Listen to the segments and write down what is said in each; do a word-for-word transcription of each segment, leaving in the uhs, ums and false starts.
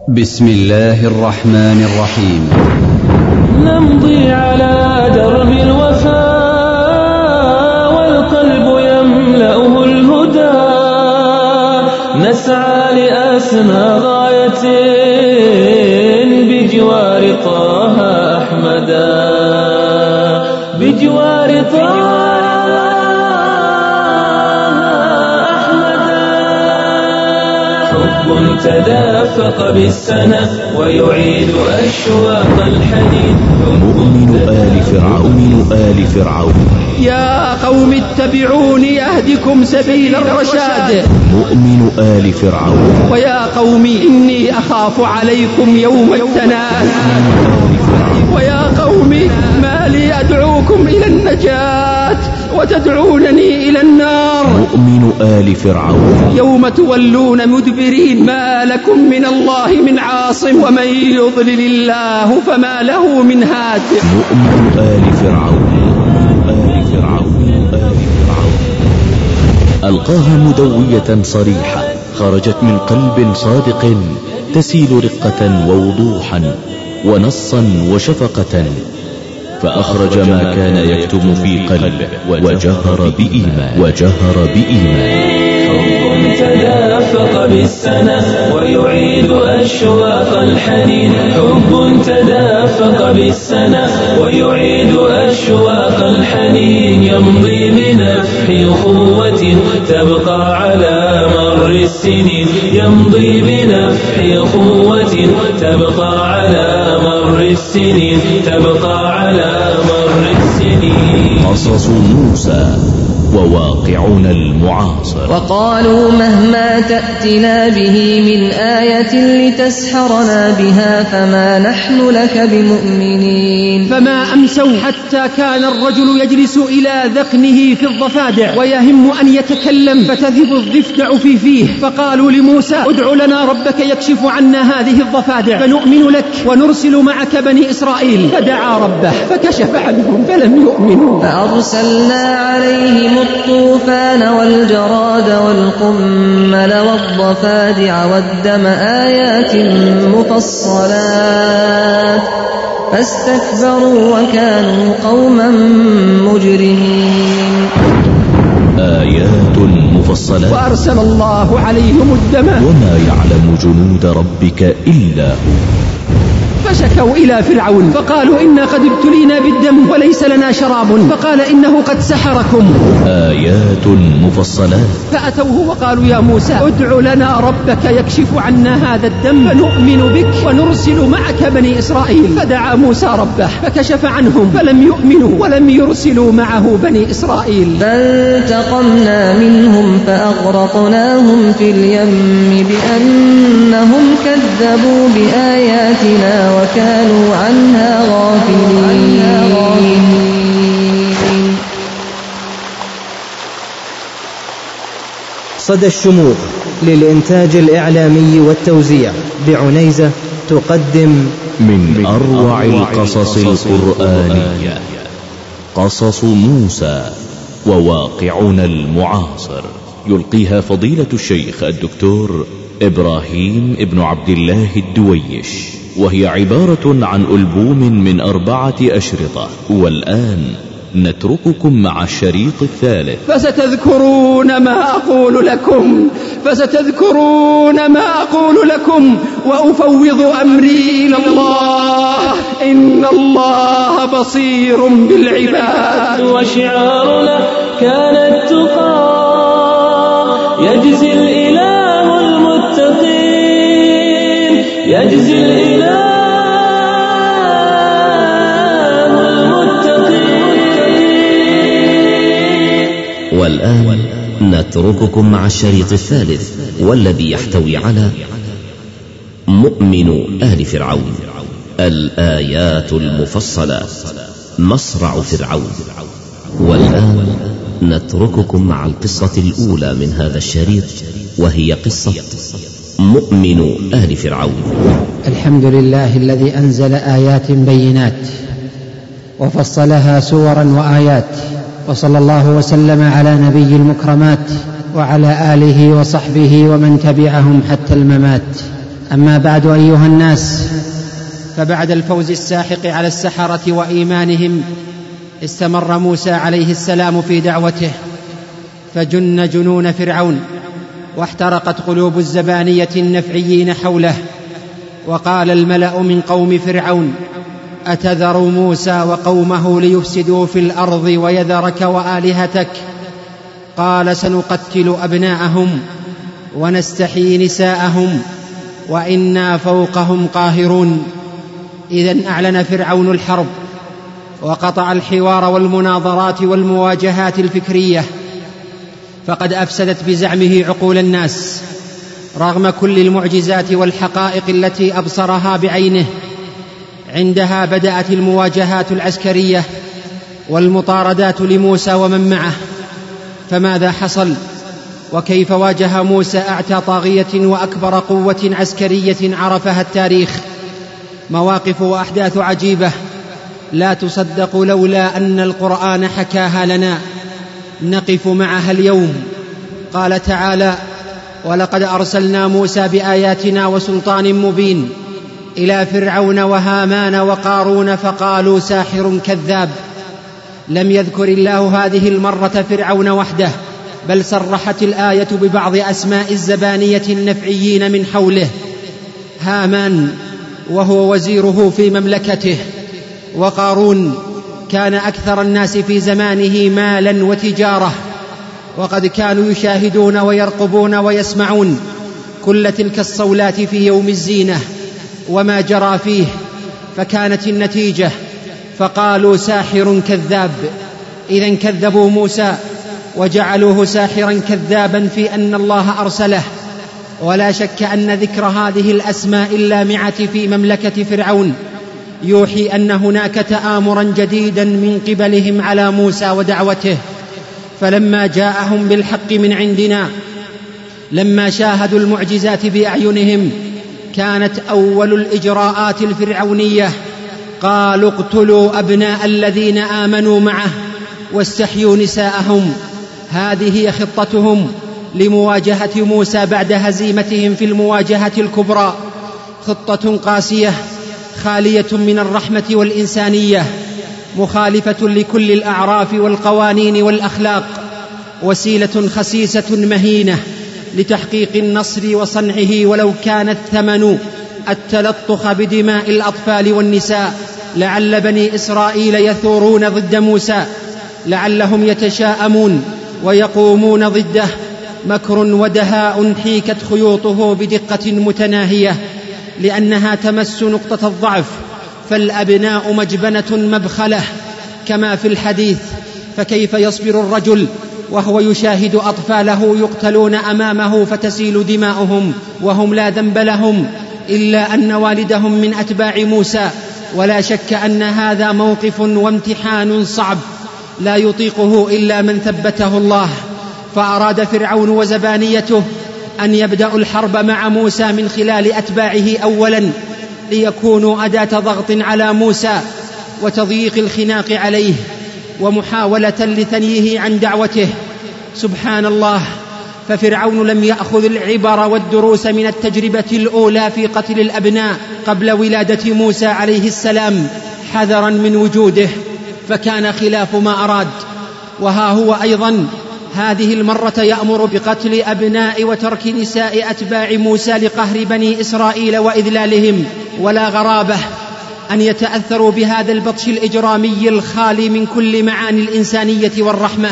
بسم الله الرحمن الرحيم. نمضي على درب الوفاء والقلب يملأه الهدى، نسعى لأسمى غاية بجوار طه أحمدا، بجوار طه تدافق بالسنة ويعيد أشواق الحنين. مؤمن آل فرعون آل فرعون. يا قوم اتبعوني أهدكم سبيل الرشاد. مؤمن آل فرعون. ويا قوم إني أخاف عليكم يوم التناد. ويا قوم ما لي أدعوكم إلى النجاة وتدعونني إلى النار. مؤمن آل فرعون. يوم تولون مدبرين ما لكم من الله من عاصم ومن يضلل الله فما له من هاد. مؤمن آل فرعون آل فرعون آل فرعون. ألقاها مدوية صريحة خرجت من قلب صادق تسيل رقة ووضوحا ونصا وشفقة، فأخرج ما كان يكتم في قلبه وجهر بإيمان وجهر بإيمان. حب تدافق بالسنة ويعيد أشواق الحنين. حب تدافق بالسنة ويعيد أشواق الحنين. يمضي بنفح أخوة تبقى على مر السنين. يمضي بنفح أخوة تبقى على مر السنين. تبقى على مر السنين. قصص موسى وواقعنا المعاصر. وقالوا مهما تأتنا به من آية لتسحرنا بها فما نحن لك بمؤمنين. فما أمسوا حتى كان الرجل يجلس إلى ذقنه في الضفادع ويهم أن يتكلم فتذهب الضفدع في فيه، فقالوا لموسى ادع لنا ربك يكشف عنا هذه الضفادع فنؤمن لك ونرسل معك بني إسرائيل. فدعا ربه فكشف عنهم فلم يؤمنوا. فأرسلنا عليهم الطوفان والجراد والقمل والضفادع والدم آيات مفصلات فاستكبروا وكانوا قوما مجرمين. آيات مفصلات. وأرسل الله عليهم الدم وما يعلم جنود ربك إلا هو. فشكوا إلى فرعون فقالوا إنا قد ابتلينا بالدم وليس لنا شراب، فقال إنه قد سحركم. آيات مفصلات. فأتوه وقالوا يا موسى ادع لنا ربك يكشف عنا هذا الدم فنؤمن بك ونرسل معك بني إسرائيل. فدعا موسى ربه فكشف عنهم فلم يؤمنوا ولم يرسلوا معه بني إسرائيل. فانتقمنا منهم فأغرقناهم في اليم بأنهم كذبوا بآياتنا وكانوا عنها غافلين. صدى الشموخ للإنتاج الإعلامي والتوزيع بعنيزة تقدم من أروع القصص القرآنية قصص موسى وواقعنا المعاصر، يلقيها فضيلة الشيخ الدكتور إبراهيم ابن عبد الله الدويش، وهي عبارة عن ألبوم من أربعة أشرطة. والآن نترككم مع الشريط الثالث. فستذكرون ما أقول لكم فستذكرون ما أقول لكم وأفوض أمري إلى الله إن الله بصير بالعباد. وشعارنا كان التقى يجزي الإله المتقين. يجزي الإله والآن نترككم مع الشريط الثالث والذي يحتوي على مؤمن آل فرعون، الآيات المفصلة، مصرع فرعون. والآن نترككم مع القصة الأولى من هذا الشريط وهي قصة مؤمن آل فرعون. الحمد لله الذي أنزل آيات بينات وفصلها سورا وآيات، وصلى الله وسلم على نبي المكرمات وعلى آله وصحبه ومن تبعهم حتى الممات. أما بعد أيها الناس، فبعد الفوز الساحق على السحرة وإيمانهم استمر موسى عليه السلام في دعوته، فجن جنون فرعون واحترقت قلوب الزبانية النفعيين حوله. وقال الملأ من قوم فرعون: أتذر موسى وقومه ليفسدوا في الأرض ويذرك وآلهتك؟ قال: سنقتل أبناءهم ونستحيي نساءهم وإنا فوقهم قاهرون. إذن أعلن فرعون الحرب وقطع الحوار والمناظرات والمواجهات الفكرية، فقد أفسدت بزعمه عقول الناس رغم كل المعجزات والحقائق التي أبصرها بعينه. عندها بدأت المواجهات العسكرية والمطاردات لموسى ومن معه. فماذا حصل؟ وكيف واجه موسى أعتى طاغية وأكبر قوة عسكرية عرفها التاريخ؟ مواقف وأحداث عجيبة لا تصدق لولا أن القرآن حكاها لنا، نقف معها اليوم. قال تعالى: ولقد أرسلنا موسى بآياتنا وسلطان مبين إلى فرعون وهامان وقارون فقالوا ساحر كذاب. لم يذكر الله هذه المرة فرعون وحده، بل صرحت الآية ببعض أسماء الزبانية النفعيين من حوله: هامان وهو وزيره في مملكته، وقارون كان أكثر الناس في زمانه مالا وتجارة، وقد كانوا يشاهدون ويرقبون ويسمعون كل تلك الصولات في يوم الزينة وما جرى فيه. فكانت النتيجة فقالوا ساحر كذاب. إذن كذبوا موسى وجعلوه ساحرا كذابا في أن الله أرسله. ولا شك أن ذكر هذه الأسماء اللامعة في مملكة فرعون يوحي أن هناك تآمرا جديدا من قبلهم على موسى ودعوته. فلما جاءهم بالحق من عندنا، لما شاهدوا المعجزات بأعينهم، كانت أول الإجراءات الفرعونية: قالوا اقتلوا أبناء الذين آمنوا معه واستحيوا نساءهم. هذه هي خطتهم لمواجهة موسى بعد هزيمتهم في المواجهة الكبرى، خطة قاسية خالية من الرحمة والإنسانية، مخالفة لكل الأعراف والقوانين والأخلاق، وسيلة خسيسة مهينة لتحقيق النصر وصنعه، ولو كان الثمن التلطخ بدماء الأطفال والنساء. لعل بني إسرائيل يثورون ضد موسى، لعلهم يتشاءمون ويقومون ضده. مكر ودهاء حيكت خيوطه بدقة متناهية، لأنها تمس نقطة الضعف، فالأبناء مجبنة مبخلة كما في الحديث. فكيف يصبر الرجل وهو يشاهد أطفاله يقتلون أمامه فتسيل دماؤهم وهم لا ذنب لهم إلا أن والدهم من أتباع موسى؟ ولا شك أن هذا موقف وامتحان صعب لا يطيقه إلا من ثبته الله. فأراد فرعون وزبانيته أن يبدأوا الحرب مع موسى من خلال أتباعه أولا، ليكونوا أداة ضغط على موسى وتضييق الخناق عليه ومحاولة لثنيه عن دعوته. سبحان الله، ففرعون لم يأخذ العبر والدروس من التجربة الأولى في قتل الأبناء قبل ولادة موسى عليه السلام حذرا من وجوده، فكان خلاف ما أراد. وها هو أيضا هذه المرة يأمر بقتل أبناء وترك نساء أتباع موسى لقهر بني إسرائيل وإذلالهم. ولا غرابة أن يتأثروا بهذا البطش الإجرامي الخالي من كل معاني الإنسانية والرحمة،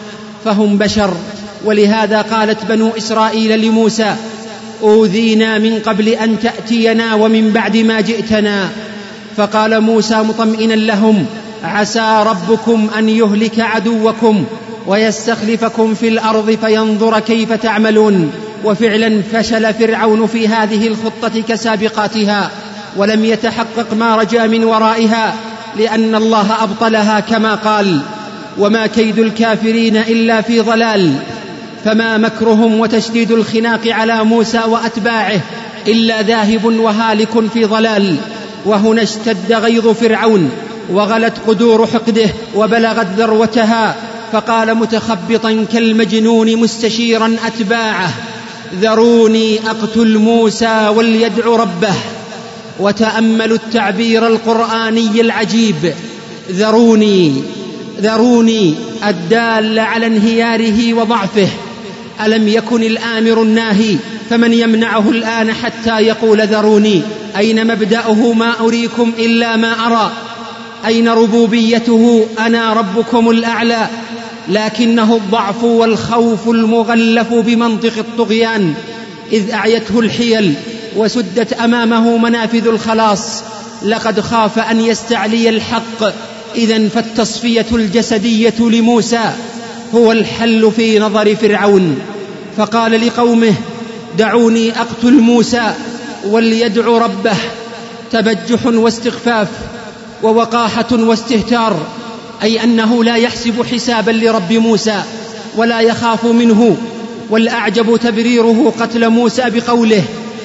فهم بشر. ولهذا قالت بنو إسرائيل لموسى: أوذينا من قبل أن تأتينا ومن بعد ما جئتنا. فقال موسى مطمئنا لهم: عسى ربكم أن يهلك عدوكم ويستخلفكم في الأرض فينظر كيف تعملون. وفعلا فشل فرعون في هذه الخطة كسابقاتها، ولم يتحقق ما رجا من ورائها، لأن الله أبطلها كما قال: وما كيد الكافرين إلا في ضلال. فما مكرهم وتشديد الخناق على موسى وأتباعه إلا ذاهب وهالك في ضلال. وهنا اشتد غيظ فرعون وغلت قدور حقده وبلغت ذروتها، فقال متخبطا كالمجنون مستشيرا أتباعه: ذروني أقتل موسى وليدع ربه. وتأملوا التعبير القرآني العجيب، ذروني ذروني الدال على انهياره وضعفه. ألم يكن الآمر الناهي؟ فمن يمنعه الآن حتى يقول ذروني؟ أين مبدأه؟ ما أريكم إلا ما أرى. أين ربوبيته؟ أنا ربكم الأعلى. لكنه الضعف والخوف المغلف بمنطق الطغيان، إذ أعيته الحيل وسدت أمامه منافذ الخلاص. لقد خاف أن يستعلي الحق. إذن فالتصفية الجسدية لموسى هو الحل في نظر فرعون، فقال لقومه: دعوني أقتل موسى وليدع ربه. تبجح واستخفاف ووقاحة واستهتار، أي أنه لا يحسب حسابا لرب موسى ولا يخاف منه. والأعجب تبريره قتل موسى بقوله: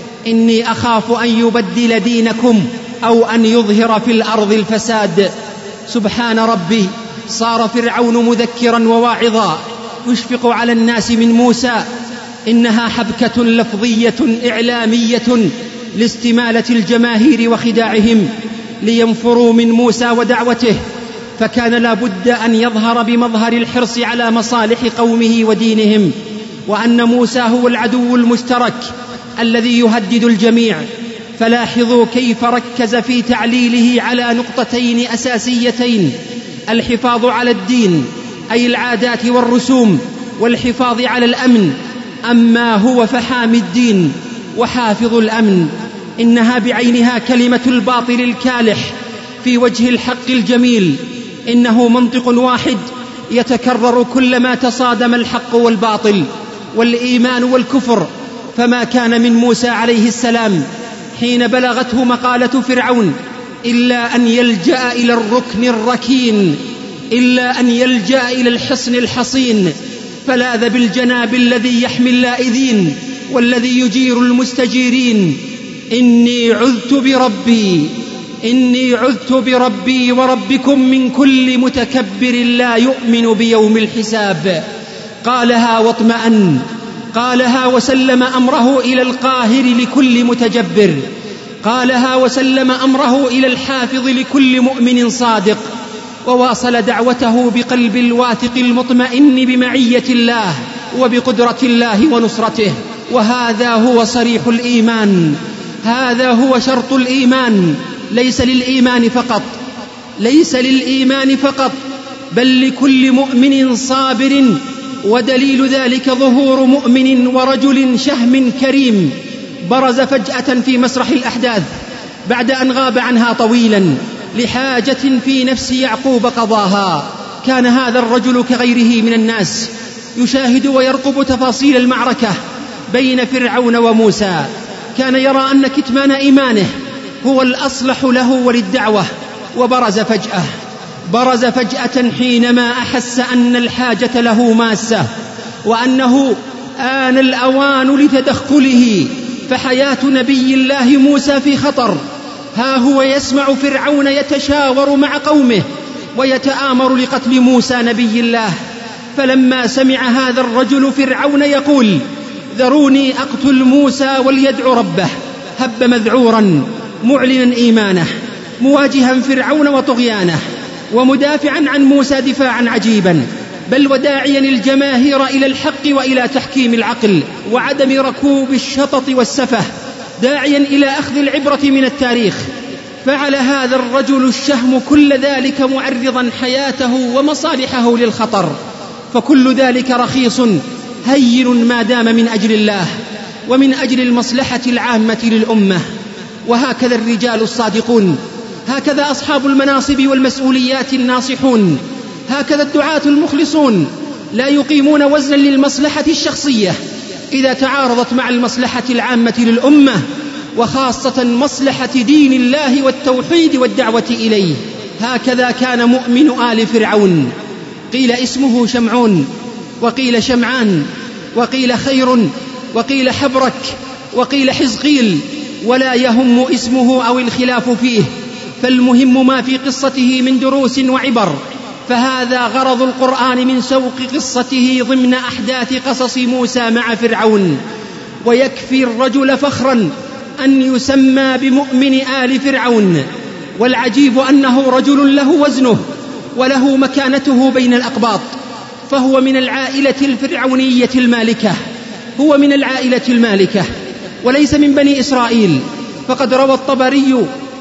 إني أخاف أن يبدل دينكم أو أن يظهر في الأرض الفساد. سبحان ربي، صار فرعون مذكرا وواعظا يشفق على الناس من موسى. إنها حبكة لفظية إعلامية لاستمالة الجماهير وخداعهم لينفروا من موسى ودعوته، فكان لا بد أن يظهر بمظهر الحرص على مصالح قومه ودينهم، وأن موسى هو العدو المشترك الذي يهدد الجميع. فلاحظوا كيف ركز في تعليله على نقطتين أساسيتين: الحفاظ على الدين أي العادات والرسوم، والحفاظ على الأمن. أما هو فحامي الدين وحافظ الأمن. إنها بعينها كلمة الباطل الكالح في وجه الحق الجميل. إنه منطق واحد يتكرر كلما تصادم الحق والباطل والإيمان والكفر. فما كان من موسى عليه السلام حين بلغته مقالة فرعون إلا أن يلجأ إلى الركن الركين، إلا أن يلجأ إلى الحصن الحصين، فلاذ بالجناب الذي يحمي اللائذين والذي يجير المستجيرين. إني عذت بربي إني عذت بربي وربكم من كل متكبر لا يؤمن بيوم الحساب. قالها واطمأن، قالها وسلم أمره إلى القاهر لكل متجبر، قالها وسلم أمره إلى الحافظ لكل مؤمن صادق، وواصل دعوته بقلب الواثق المطمئن بمعية الله وبقدرة الله ونصرته. وهذا هو صريح الإيمان، هذا هو شرط الإيمان. ليس للإيمان فقط ليس للإيمان فقط بل لكل مؤمن صابر. ودليل ذلك ظهور مؤمن ورجل شهم كريم برز فجأة في مسرح الأحداث بعد أن غاب عنها طويلا لحاجة في نفس يعقوب قضاها. كان هذا الرجل كغيره من الناس يشاهد ويرقب تفاصيل المعركة بين فرعون وموسى. كان يرى أن كتمان إيمانه هو الأصلح له وللدعوة، وبرز فجأة برز فجأة حينما أحس أن الحاجة له ماسة، وأنه آن الأوان لتدخله، فحياة نبي الله موسى في خطر. ها هو يسمع فرعون يتشاور مع قومه ويتآمر لقتل موسى نبي الله. فلما سمع هذا الرجل فرعون يقول: ذروني أقتل موسى وليدع ربه، هب مذعورا معلنا إيمانه، مواجها فرعون وطغيانه، ومدافعا عن موسى دفاعا عجيبا، بل وداعيا الجماهير إلى الحق وإلى تحكيم العقل وعدم ركوب الشطط والسفه، داعيا إلى أخذ العبرة من التاريخ. فعل هذا الرجل الشهم كل ذلك معرضا حياته ومصالحه للخطر، فكل ذلك رخيص هين ما دام من أجل الله ومن أجل المصلحة العامة للأمة. وهكذا الرجال الصادقون، هكذا أصحاب المناصب والمسؤوليات الناصحون، هكذا الدعاة المخلصون، لا يقيمون وزنا للمصلحة الشخصية إذا تعارضت مع المصلحة العامة للأمة، وخاصة مصلحة دين الله والتوحيد والدعوة إليه. هكذا كان مؤمن آل فرعون، قيل اسمه شمعون، وقيل شمعان، وقيل خير، وقيل حبرك، وقيل حزقيل، ولا يهم اسمه أو الخلاف فيه، فالمهم ما في قصته من دروس وعبر. فهذا غرض القرآن من سوق قصته ضمن أحداث قصص موسى مع فرعون. ويكفي الرجل فخرا أن يسمى بمؤمن آل فرعون. والعجيب أنه رجل له وزنه وله مكانته بين الأقباط، فهو من العائلة الفرعونية المالكة، هو من العائلة المالكة وليس من بني إسرائيل. فقد روى الطبري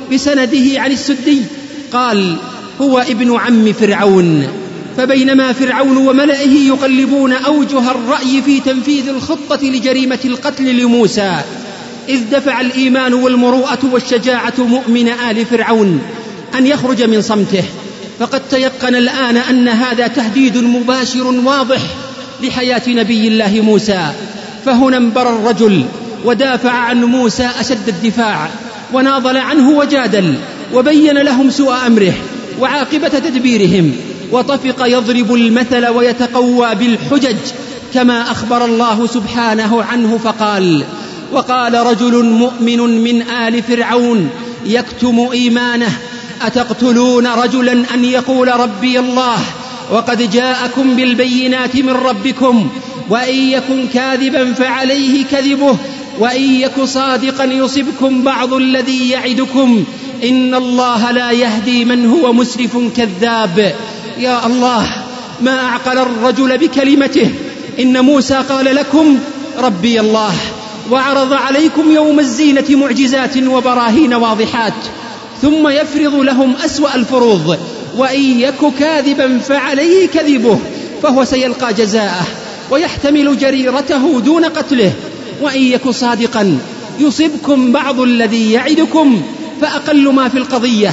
بسنده عن السدي قال: هو ابن عم فرعون. فبينما فرعون وملئه يقلبون أوجه الرأي في تنفيذ الخطة لجريمة القتل لموسى، إذ دفع الإيمان والمروءة والشجاعة مؤمن آل فرعون أن يخرج من صمته، فقد تيقن الآن أن هذا تهديد مباشر واضح لحياة نبي الله موسى. فهنا انبر الرجل ودافع عن موسى أشد الدفاع، وناضل عنه وجادل، وبين لهم سوء أمره وعاقبة تدبيرهم، وطفق يضرب المثل ويتقوى بالحجج كما أخبر الله سبحانه عنه فقال: وقال رجل مؤمن من آل فرعون يكتم إيمانه أتقتلون رجلا أن يقول ربي الله وقد جاءكم بالبينات من ربكم وإن يكن كاذبا فعليه كذبه وإن يك صادقا يصبكم بعض الذي يعدكم إن الله لا يهدي من هو مسرف كذاب. يا الله، ما أعقل الرجل بكلمته. إن موسى قال لكم ربي الله، وعرض عليكم يوم الزينة معجزات وبراهين واضحات، ثم يفرض لهم أسوأ الفروض: وإن يك كاذبا فعليه كذبه فهو سيلقى جزاءه ويحتمل جريرته دون قتله، وإن يك صادقا يصبكم بعض الذي يعدكم فأقل ما في القضية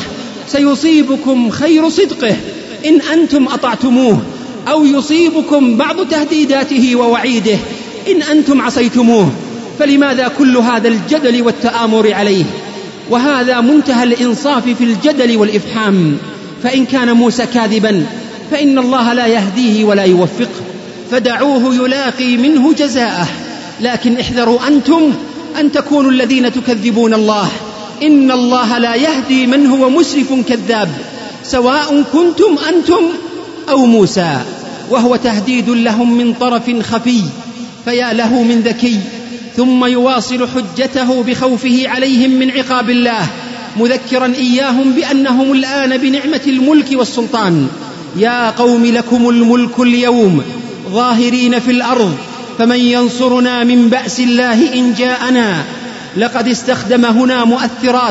سيصيبكم خير صدقه إن أنتم أطعتموه، أو يصيبكم بعض تهديداته ووعيده إن أنتم عصيتموه. فلماذا كل هذا الجدل والتآمر عليه؟ وهذا منتهى الإنصاف في الجدل والإفحام. فإن كان موسى كاذبا فإن الله لا يهديه ولا يوفقه، فدعوه يلاقي منه جزاءه. لكن احذروا أنتم أن تكونوا الذين تكذبون الله، إن الله لا يهدي من هو مسرف كذاب، سواء كنتم أنتم أو موسى. وهو تهديد لهم من طرف خفي، فيا له من ذكي. ثم يواصل حجته بخوفه عليهم من عقاب الله، مذكرا إياهم بأنهم الآن بنعمة الملك والسلطان. يا قوم لكم الملك اليوم ظاهرين في الأرض فمن ينصرنا من بأس الله إن جاءنا. لقد استخدم هنا مؤثرات،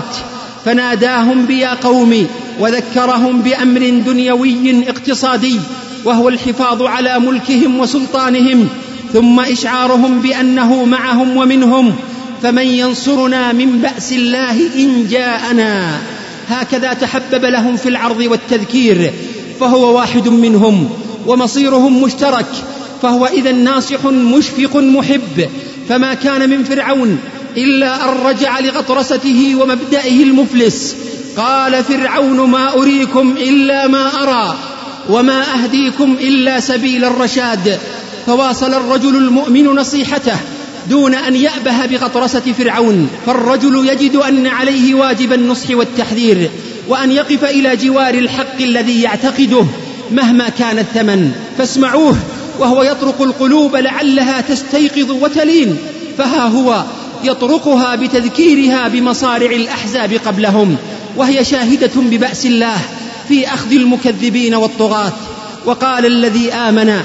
فناداهم بيا قوم وذكرهم بأمر دنيوي اقتصادي، وهو الحفاظ على ملكهم وسلطانهم، ثم إشعارهم بأنه معهم ومنهم. فمن ينصرنا من بأس الله إن جاءنا. هكذا تحبب لهم في العرض والتذكير، فهو واحد منهم ومصيرهم مشترك، فهو إذا ناصح مشفق محب. فما كان من فرعون إلا أن رجع لغطرسته ومبدئه المفلس. قال فرعون: ما أريكم إلا ما أرى وما أهديكم إلا سبيل الرشاد. فواصل الرجل المؤمن نصيحته دون أن يأبه بغطرسة فرعون، فالرجل يجد أن عليه واجب النصح والتحذير، وأن يقف إلى جوار الحق الذي يعتقده مهما كان الثمن. فاسمعوه وهو يطرق القلوب لعلها تستيقظ وتلين، فها هو يطرقها بتذكيرها بمصارع الأحزاب قبلهم، وهي شاهدة ببأس الله في أخذ المكذبين والطغاة. وقال الذي آمن: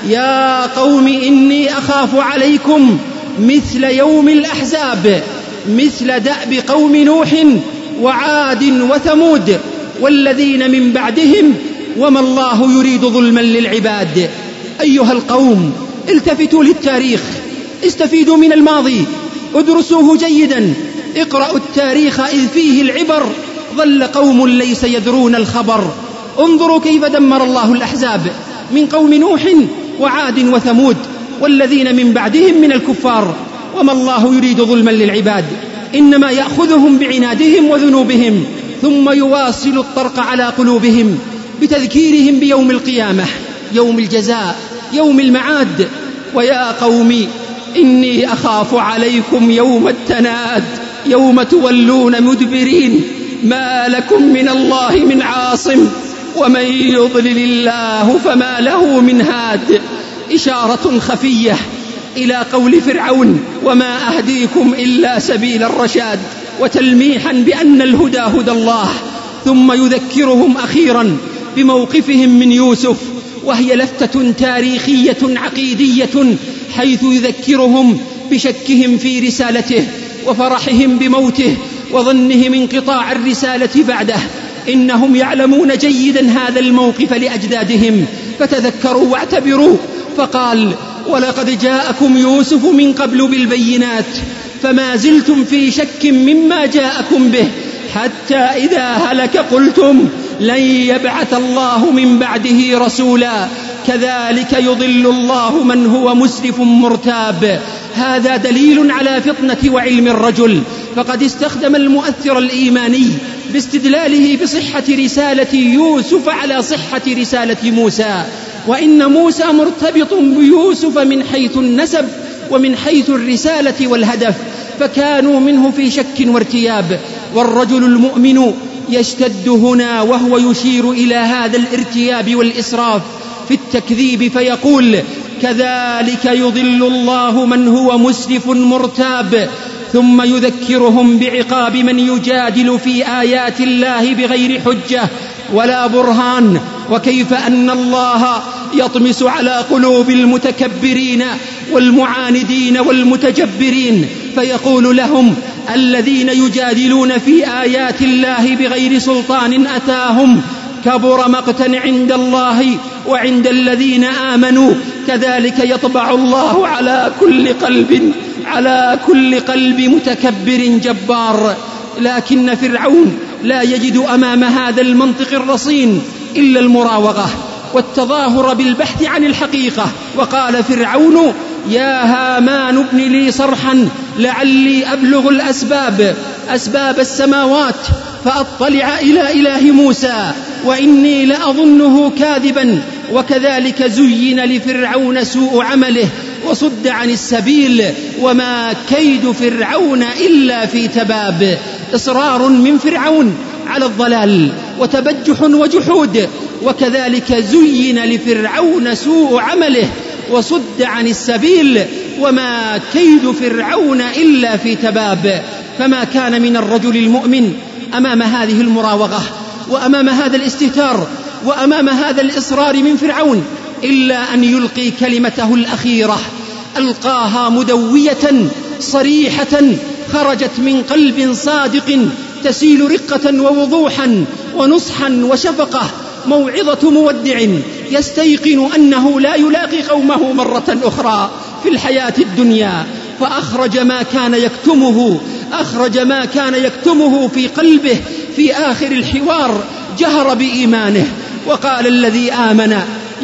يا قوم إني أخاف عليكم مثل يوم الأحزاب، مثل دأب قوم نوح وعاد وثمود والذين من بعدهم وما الله يريد ظلما للعباد. أيها القوم، التفتوا للتاريخ، استفيدوا من الماضي، ادرسوه جيدا، اقرأوا التاريخ إذ فيه العبر. ظل قوم ليس يدرون الخبر. انظروا كيف دمر الله الأحزاب من قوم نوح وعاد وثمود والذين من بعدهم من الكفار، وما الله يريد ظلما للعباد، إنما يأخذهم بعنادهم وذنوبهم، ثم يواصل الطرق على قلوبهم بتذكيرهم بيوم القيامة، يوم الجزاء، يوم المعاد. ويا قوم إني أخاف عليكم يوم التناد، يوم تولون مدبرين، ما لكم من الله من عاصم، ومن يضلل الله فما له من هاد. إشارة خفية إلى قول فرعون وما أهديكم إلا سبيل الرشاد، وتلميحا بأن الهدى هدى الله، ثم يذكرهم أخيرا بموقفهم من يوسف، وهي لفتة تاريخية عقيدية، حيث يذكرهم بشكهم في رسالته وفرحهم بموته وظنهم انقطاع الرسالة بعده. إنهم يعلمون جيدا هذا الموقف لأجدادهم، فتذكروا واعتبروا، فقال ولقد جاءكم يوسف من قبل بالبينات فما زلتم في شك مما جاءكم به، حتى إذا هلك قلتم لن يبعث الله من بعده رسولا، كذلك يضل الله من هو مسرف مرتاب. هذا دليل على فطنة وعلم الرجل، فقد استخدم المؤثر الإيماني باستدلاله بصحة رسالة يوسف على صحة رسالة موسى، وإن موسى مرتبط بيوسف من حيث النسب ومن حيث الرسالة والهدف، فكانوا منه في شك وارتياب. والرجل المؤمن يشتد هنا وهو يشير إلى هذا الارتياب والإسراف في التكذيب، فيقول كذلك يضل الله من هو مسرف مرتاب، ثم يذكرهم بعقاب من يجادل في آيات الله بغير حجة ولا برهان، وكيف أن الله يطمس على قلوب المتكبرين والمعاندين والمتجبرين، فيقول لهم الذين يجادلون في آيات الله بغير سلطان أتاهم كبر مقتا عند الله وعند الذين آمنوا، كذلك يطبع الله على كل قلب على كل قلب متكبر جبار. لكن فرعون لا يجد أمام هذا المنطق الرصين إلا المراوغة والتظاهر بالبحث عن الحقيقة. وقال فرعون يا هامان ابن لي صرحا لعلي أبلغ الأسباب أسباب السماوات فأطلع إلى إله موسى وإني لأظنه كاذبا. وكذلك زين لفرعون سوء عمله وصد عن السبيل، وما كيد فرعون إلا في تباب. إصرار من فرعون على الضلال وتبجح وجحود، وكذلك زين لفرعون سوء عمله وصد عن السبيل، وما كيد فرعون إلا في تباب. فما كان من الرجل المؤمن أمام هذه المراوغة وأمام هذا الاستهتار وأمام هذا الإصرار من فرعون إلا أن يلقي كلمته الأخيرة، ألقاها مدوية صريحة خرجت من قلب صادق تسيل رقة ووضوحا ونصحا وشفقة، موعظة مودع يستيقن أنه لا يلاقي قومه مرة أخرى في الحياة الدنيا، فأخرج ما كان يكتمه أخرج ما كان يكتمه في قلبه في آخر الحوار، جهر بإيمانه وقال الذي آمن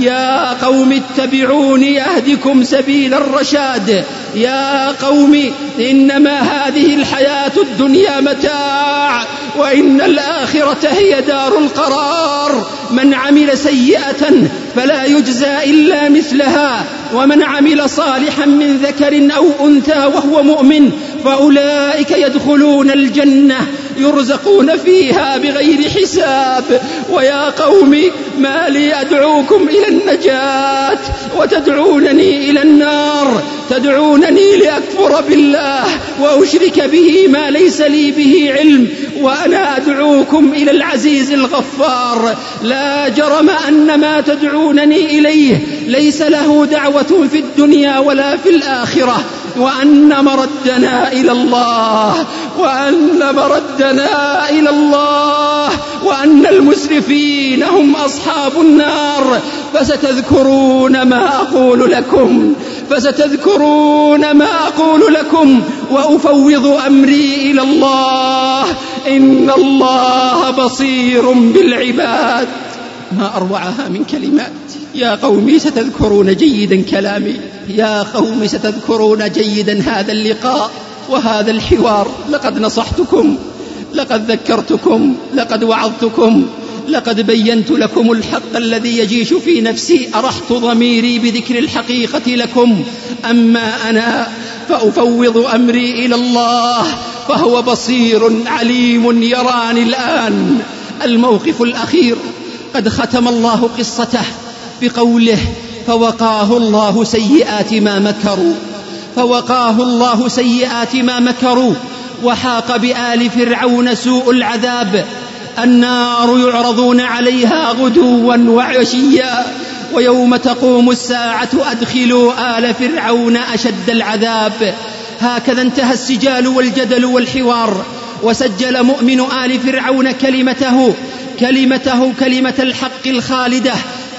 يا قوم اتبعوني أهدكم سبيل الرشاد، يا قوم إنما هذه الحياة الدنيا متاع وإن الآخرة هي دار القرار، من عمل سيئة فلا يجزى إلا مثلها، ومن عمل صالحا من ذكر أو أنثى وهو مؤمن فأولئك يدخلون الجنة يرزقون فيها بغير حساب. ويا قوم ما لي أدعوكم إلى النجاة وتدعونني إلى النار، تدعونني لأكفر بالله وأشرك به ما ليس لي به علم، وأنا أدعوكم إلى العزيز الغفار. لا جرم أن ما تدعونني إليه ليس له دعوة في الدنيا ولا في الآخرة، وأن مردنا إلى الله وأن مردنا إلى الله وأن المسرفين هم أصحاب النار. فستذكرون ما أقول لكم فستذكرون ما أقول لكم وأفوض أمري إلى الله، إن الله بصير بالعباد. ما أروعها من كلمات. يا قومي ستذكرون جيدا كلامي، يا قوم ستذكرون جيدا هذا اللقاء وهذا الحوار. لقد نصحتكم، لقد ذكرتكم، لقد وعظتكم، لقد بينت لكم الحق الذي يجيش في نفسي، أرحت ضميري بذكر الحقيقة لكم. أما أنا فأفوض أمري إلى الله فهو بصير عليم يراني الآن. الموقف الأخير قد ختم الله قصته بقوله فوقاه الله سيئات ما مكروا فوقاه الله سيئات ما مكروا. وحاق بآل فرعون سوء العذاب. النار يعرضون عليها غدوا وعشيا ويوم تقوم الساعة أدخلوا آل فرعون أشد العذاب. هكذا انتهى السجال والجدل والحوار، وسجل مؤمن آل فرعون كلمته كلمته كلمة الحق الخالدة،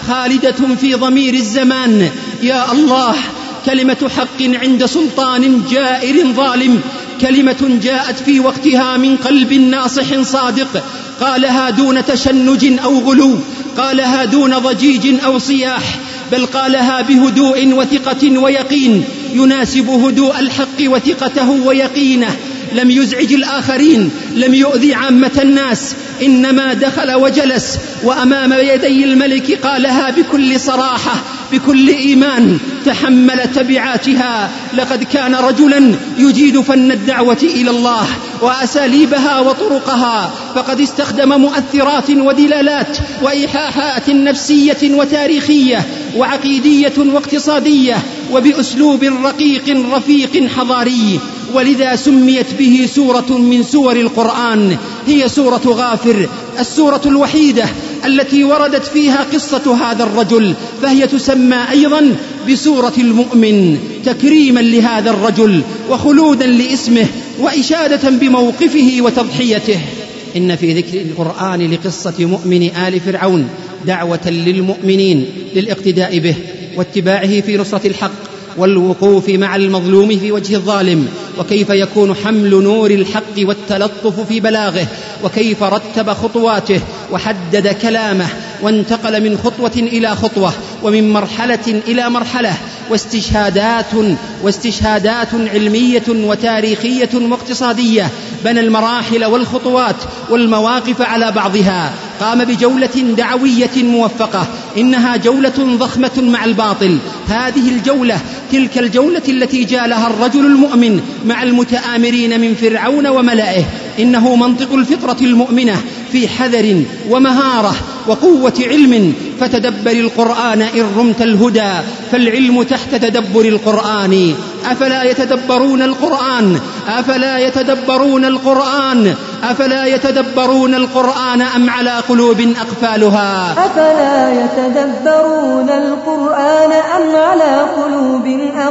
خالدة في ضمير الزمان. يا الله، كلمة حق عند سلطان جائر ظالم، كلمة جاءت في وقتها من قلب ناصح صادق، قالها دون تشنج أو غلو، قالها دون ضجيج أو صياح، بل قالها بهدوء وثقة ويقين يناسب هدوء الحق وثقته ويقينه. لم يزعج الآخرين، لم يؤذي عامة الناس، إنما دخل وجلس وأمام يدي الملك قالها بكل صراحة بكل إيمان، تحمل تبعاتها. لقد كان رجلا يجيد فن الدعوة إلى الله وأساليبها وطرقها، فقد استخدم مؤثرات ودلالات وإيحاءات نفسية وتاريخية وعقيدية واقتصادية، وبأسلوب رقيق رفيق حضاري، ولذا سميت به سورة من سور القرآن. هي سورة غافر، السورة الوحيدة التي وردت فيها قصة هذا الرجل، فهي تسمى أيضا بسورة المؤمن، تكريما لهذا الرجل وخلودا لاسمه وإشادة بموقفه وتضحيته. إن في ذكر القرآن لقصة مؤمن آل فرعون دعوة للمؤمنين للاقتداء به واتباعه في نصرة الحق والوقوف مع المظلوم في وجه الظالم، وكيف يكون حمل نور الحق والتلطف في بلاغه، وكيف رتب خطواته وحدد كلامه وانتقل من خطوة إلى خطوة ومن مرحلة إلى مرحلة، واستشهادات واستشهادات علمية وتاريخية واقتصادية. بنى المراحل والخطوات والمواقف على بعضها، قام بجولة دعوية موفقة، إنها جولة ضخمة مع الباطل. هذه الجولة تلك الجولة التي جالها الرجل المؤمن مع المتآمرين من فرعون وملئه، إنه منطق الفطرة المؤمنة في حذر ومهارة وقوة علم. فتدبر القرآن إن رمت الهدى، فالعلم تحت تدبر القرآن. أفلا يتدبرون القرآن أفلا يتدبرون القرآن أفلا يتدبرون القرآن أم على قلوب أقفالها أفلا يتدبرون القرآن أم على قلوب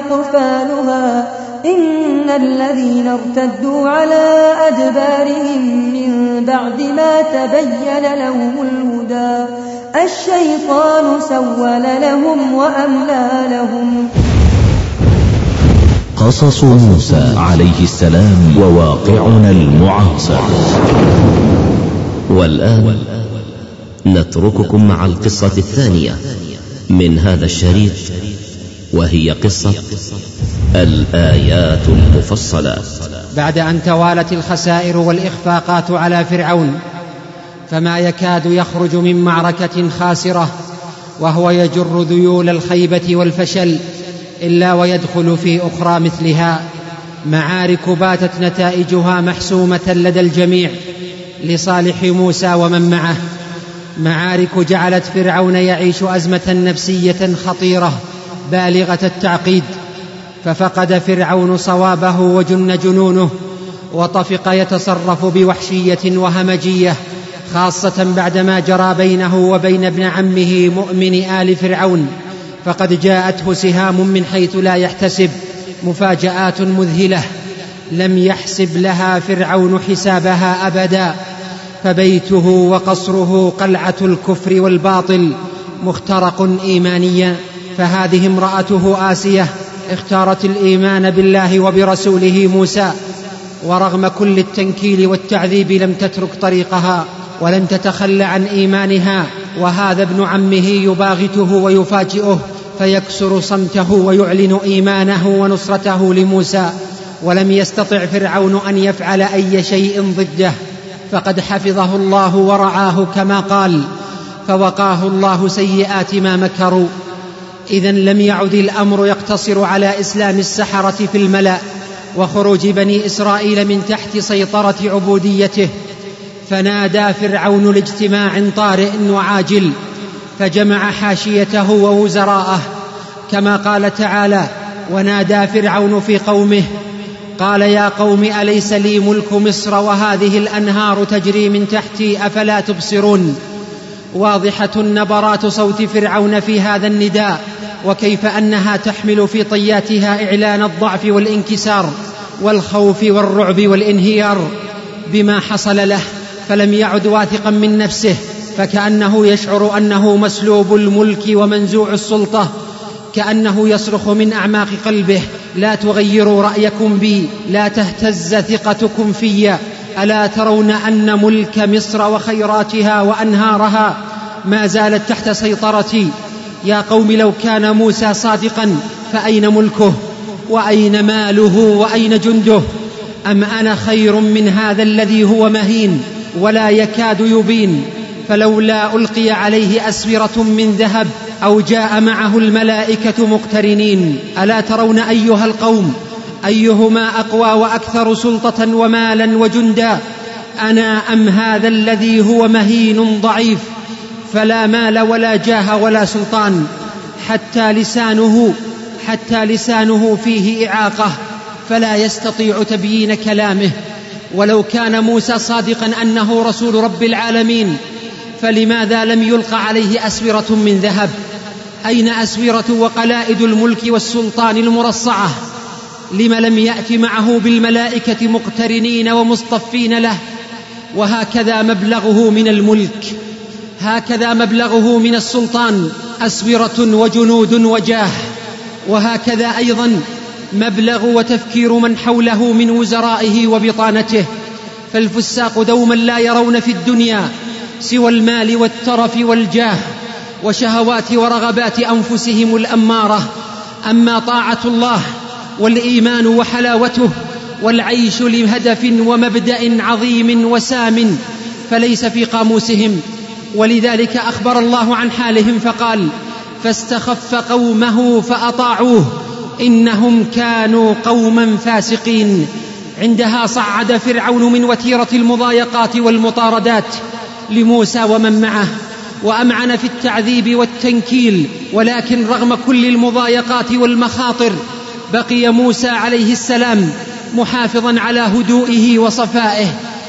أقفالها إن الذين ارتدوا على أدبارهم من بعد ما تبين لهم الهدى الشيطان سول لهم وأملى لهم. قصص موسى عليه السلام وواقعنا المعاصر. والآن نترككم مع القصة الثانية من هذا الشريط، وهي قصة الآيات المفصلة. بعد أن توالت الخسائر والإخفاقات على فرعون، فما يكاد يخرج من معركة خاسرة وهو يجر ذيول الخيبة والفشل إلا ويدخل في أخرى مثلها، معارك باتت نتائجها محسومة لدى الجميع لصالح موسى ومن معه، معارك جعلت فرعون يعيش أزمة نفسية خطيرة بالغة التعقيد، ففقد فرعون صوابه وجن جنونه، وطفق يتصرف بوحشية وهمجية، خاصة بعدما جرى بينه وبين ابن عمه مؤمن آل فرعون، فقد جاءته سهام من حيث لا يحتسب، مفاجآت مذهلة لم يحسب لها فرعون حسابها أبدا، فبيته وقصره قلعة الكفر والباطل مخترق إيمانيا. فهذه امرأته آسية اختارت الإيمان بالله وبرسوله موسى، ورغم كل التنكيل والتعذيب لم تترك طريقها ولم تتخلى عن إيمانها، وهذا ابن عمه يباغته ويفاجئه فيكسر صمته ويعلن إيمانه ونصرته لموسى، ولم يستطع فرعون أن يفعل أي شيء ضده، فقد حفظه الله ورعاه كما قال: فوقاه الله سيئات ما مكروا. إذن لم يعد الأمر يقتصر على إسلام السحرة في الملأ وخروج بني إسرائيل من تحت سيطرة عبوديته، فنادى فرعون لاجتماع طارئ وعاجل، فجمع حاشيته ووزراءه كما قال تعالى: ونادى فرعون في قومه قال يا قوم أليس لي ملك مصر وهذه الأنهار تجري من تحتي أفلا تبصرون. واضحة نبرات صوت فرعون في هذا النداء، وكيف أنها تحمل في طياتها إعلان الضعف والانكسار والخوف والرعب والانهيار بما حصل له، فلم يعد واثقا من نفسه، فكأنه يشعر أنه مسلوب الملك ومنزوع السلطة، كأنه يصرخ من أعماق قلبه لا تغيروا رأيكم بي، لا تهتز ثقتكم في، ألا ترون أن ملك مصر وخيراتها وأنهارها ما زالت تحت سيطرتي. يا قوم لو كان موسى صادقا فأين ملكه وأين ماله وأين جنده؟ أم أنا خير من هذا الذي هو مهين ولا يكاد يبين؟ فلولا ألقي عليه أسورة من ذهب أو جاء معه الملائكة مقترنين. ألا ترون أيها القوم أيهما أقوى وأكثر سلطة ومالا وجندا، أنا أم هذا الذي هو مهين ضعيف فلا مال ولا جاه ولا سلطان، حتى لسانه حتى لسانه فيه إعاقة فلا يستطيع تبيين كلامه. ولو كان موسى صادقا أنه رسول رب العالمين فلماذا لم يلق عليه أسورة من ذهب؟ أين أسورة وقلائد الملك والسلطان المرصعة؟ لم لم يأت معه بالملائكة مقترنين ومصطفين له؟ وهكذا مبلغه من الملك، هكذا مبلغه من السلطان، أسورة وجنود وجاه. وهكذا أيضا مبلغ وتفكير من حوله من وزرائه وبطانته. فالفساق دوما لا يرون في الدنيا سوى المال والترف والجاه وشهوات ورغبات أنفسهم الأمارة. أما طاعة الله والإيمان وحلاوته والعيش لهدف ومبدأ عظيم وسام فليس في قاموسهم. ولذلك أخبر الله عن حالهم فقال فاستخف قومه فأطاعوه إنهم كانوا قوما فاسقين. عندها صعد فرعون من وتيرة المضايقات والمطاردات لموسى ومن معه، وأمعن في التعذيب والتنكيل، ولكن رغم كل المضايقات والمخاطر بقي موسى عليه السلام محافظا على هدوئه وصفائه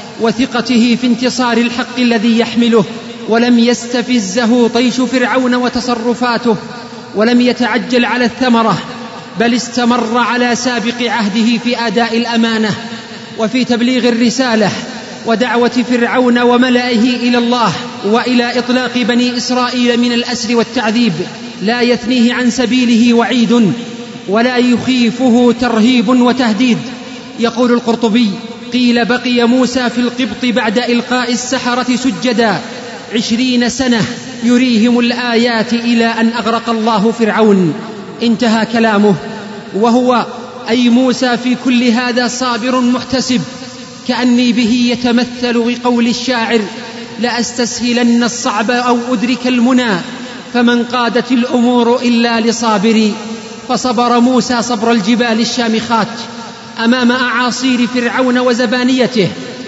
وثقته في انتصار الحق الذي يحمله، ولم يستفزه طيش فرعون وتصرفاته، ولم يتعجل على الثمرة، بل استمر على سابق عهده في أداء الأمانة وفي تبليغ الرسالة ودعوة فرعون وملئه إلى الله وإلى إطلاق بني إسرائيل من الأسر والتعذيب. لا يثنيه عن سبيله وعيد ولا يخيفه ترهيب وتهديد. يقول القرطبي قيل بقي موسى في القبط بعد إلقاء السحرة سجدا عشرين سنة يريهم الآيات إلى أن أغرق الله فرعون. انتهى كلامه، وهو أي موسى في كل هذا صابر محتسب، كأني به يتمثل بقول الشاعر لأستسهلن الصعب أو أدرك المنى فمن قادت الأمور إلا لصابري. فصبر موسى صبر الجبال الشامخات أمام أعاصير فرعون وزبانيته،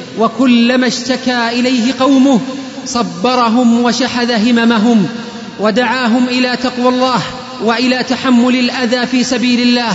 وكلما اشتكى إليه قومه صبرهم وشحذ هممهم ودعاهم إلى تقوى الله وإلى تحمل الأذى في سبيل الله،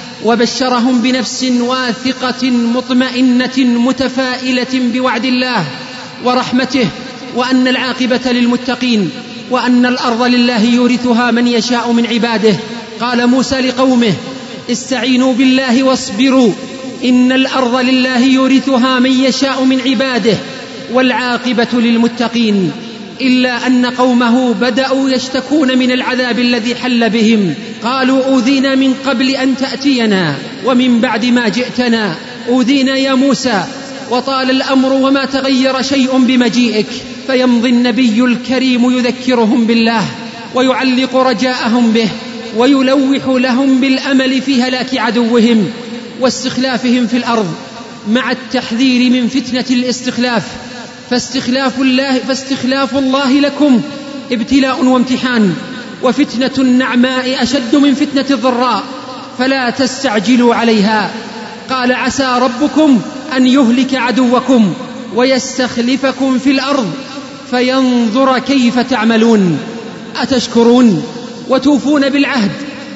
وبشرهم بنفس واثقة مطمئنة متفائلة بوعد الله ورحمته، وأن العاقبة للمتقين، وأن الأرض لله يورثها من يشاء من عباده. قال موسى لقومه استعينوا بالله واصبروا إن الأرض لله يورثها من يشاء من عباده والعاقبة للمتقين. إلا أن قومه بدأوا يشتكون من العذاب الذي حل بهم، قالوا أوذينا من قبل أن تأتينا ومن بعد ما جئتنا، أوذينا يا موسى وطال الأمر وما تغير شيء بمجيئك. فيمضي النبي الكريم يذكرهم بالله ويعلق رجاءهم به ويلوح لهم بالأمل في هلاك عدوهم واستخلافهم في الأرض، مع التحذير من فتنة الاستخلاف. فاستخلاف الله, فاستخلاف الله لكم ابتلاء وامتحان، وفتنة النعماء أشد من فتنة الضراء، فلا تستعجلوا عليها. قال عسى ربكم أن يهلك عدوكم ويستخلفكم في الأرض فينظر كيف تعملون. أتشكرون وتوفون بالعهد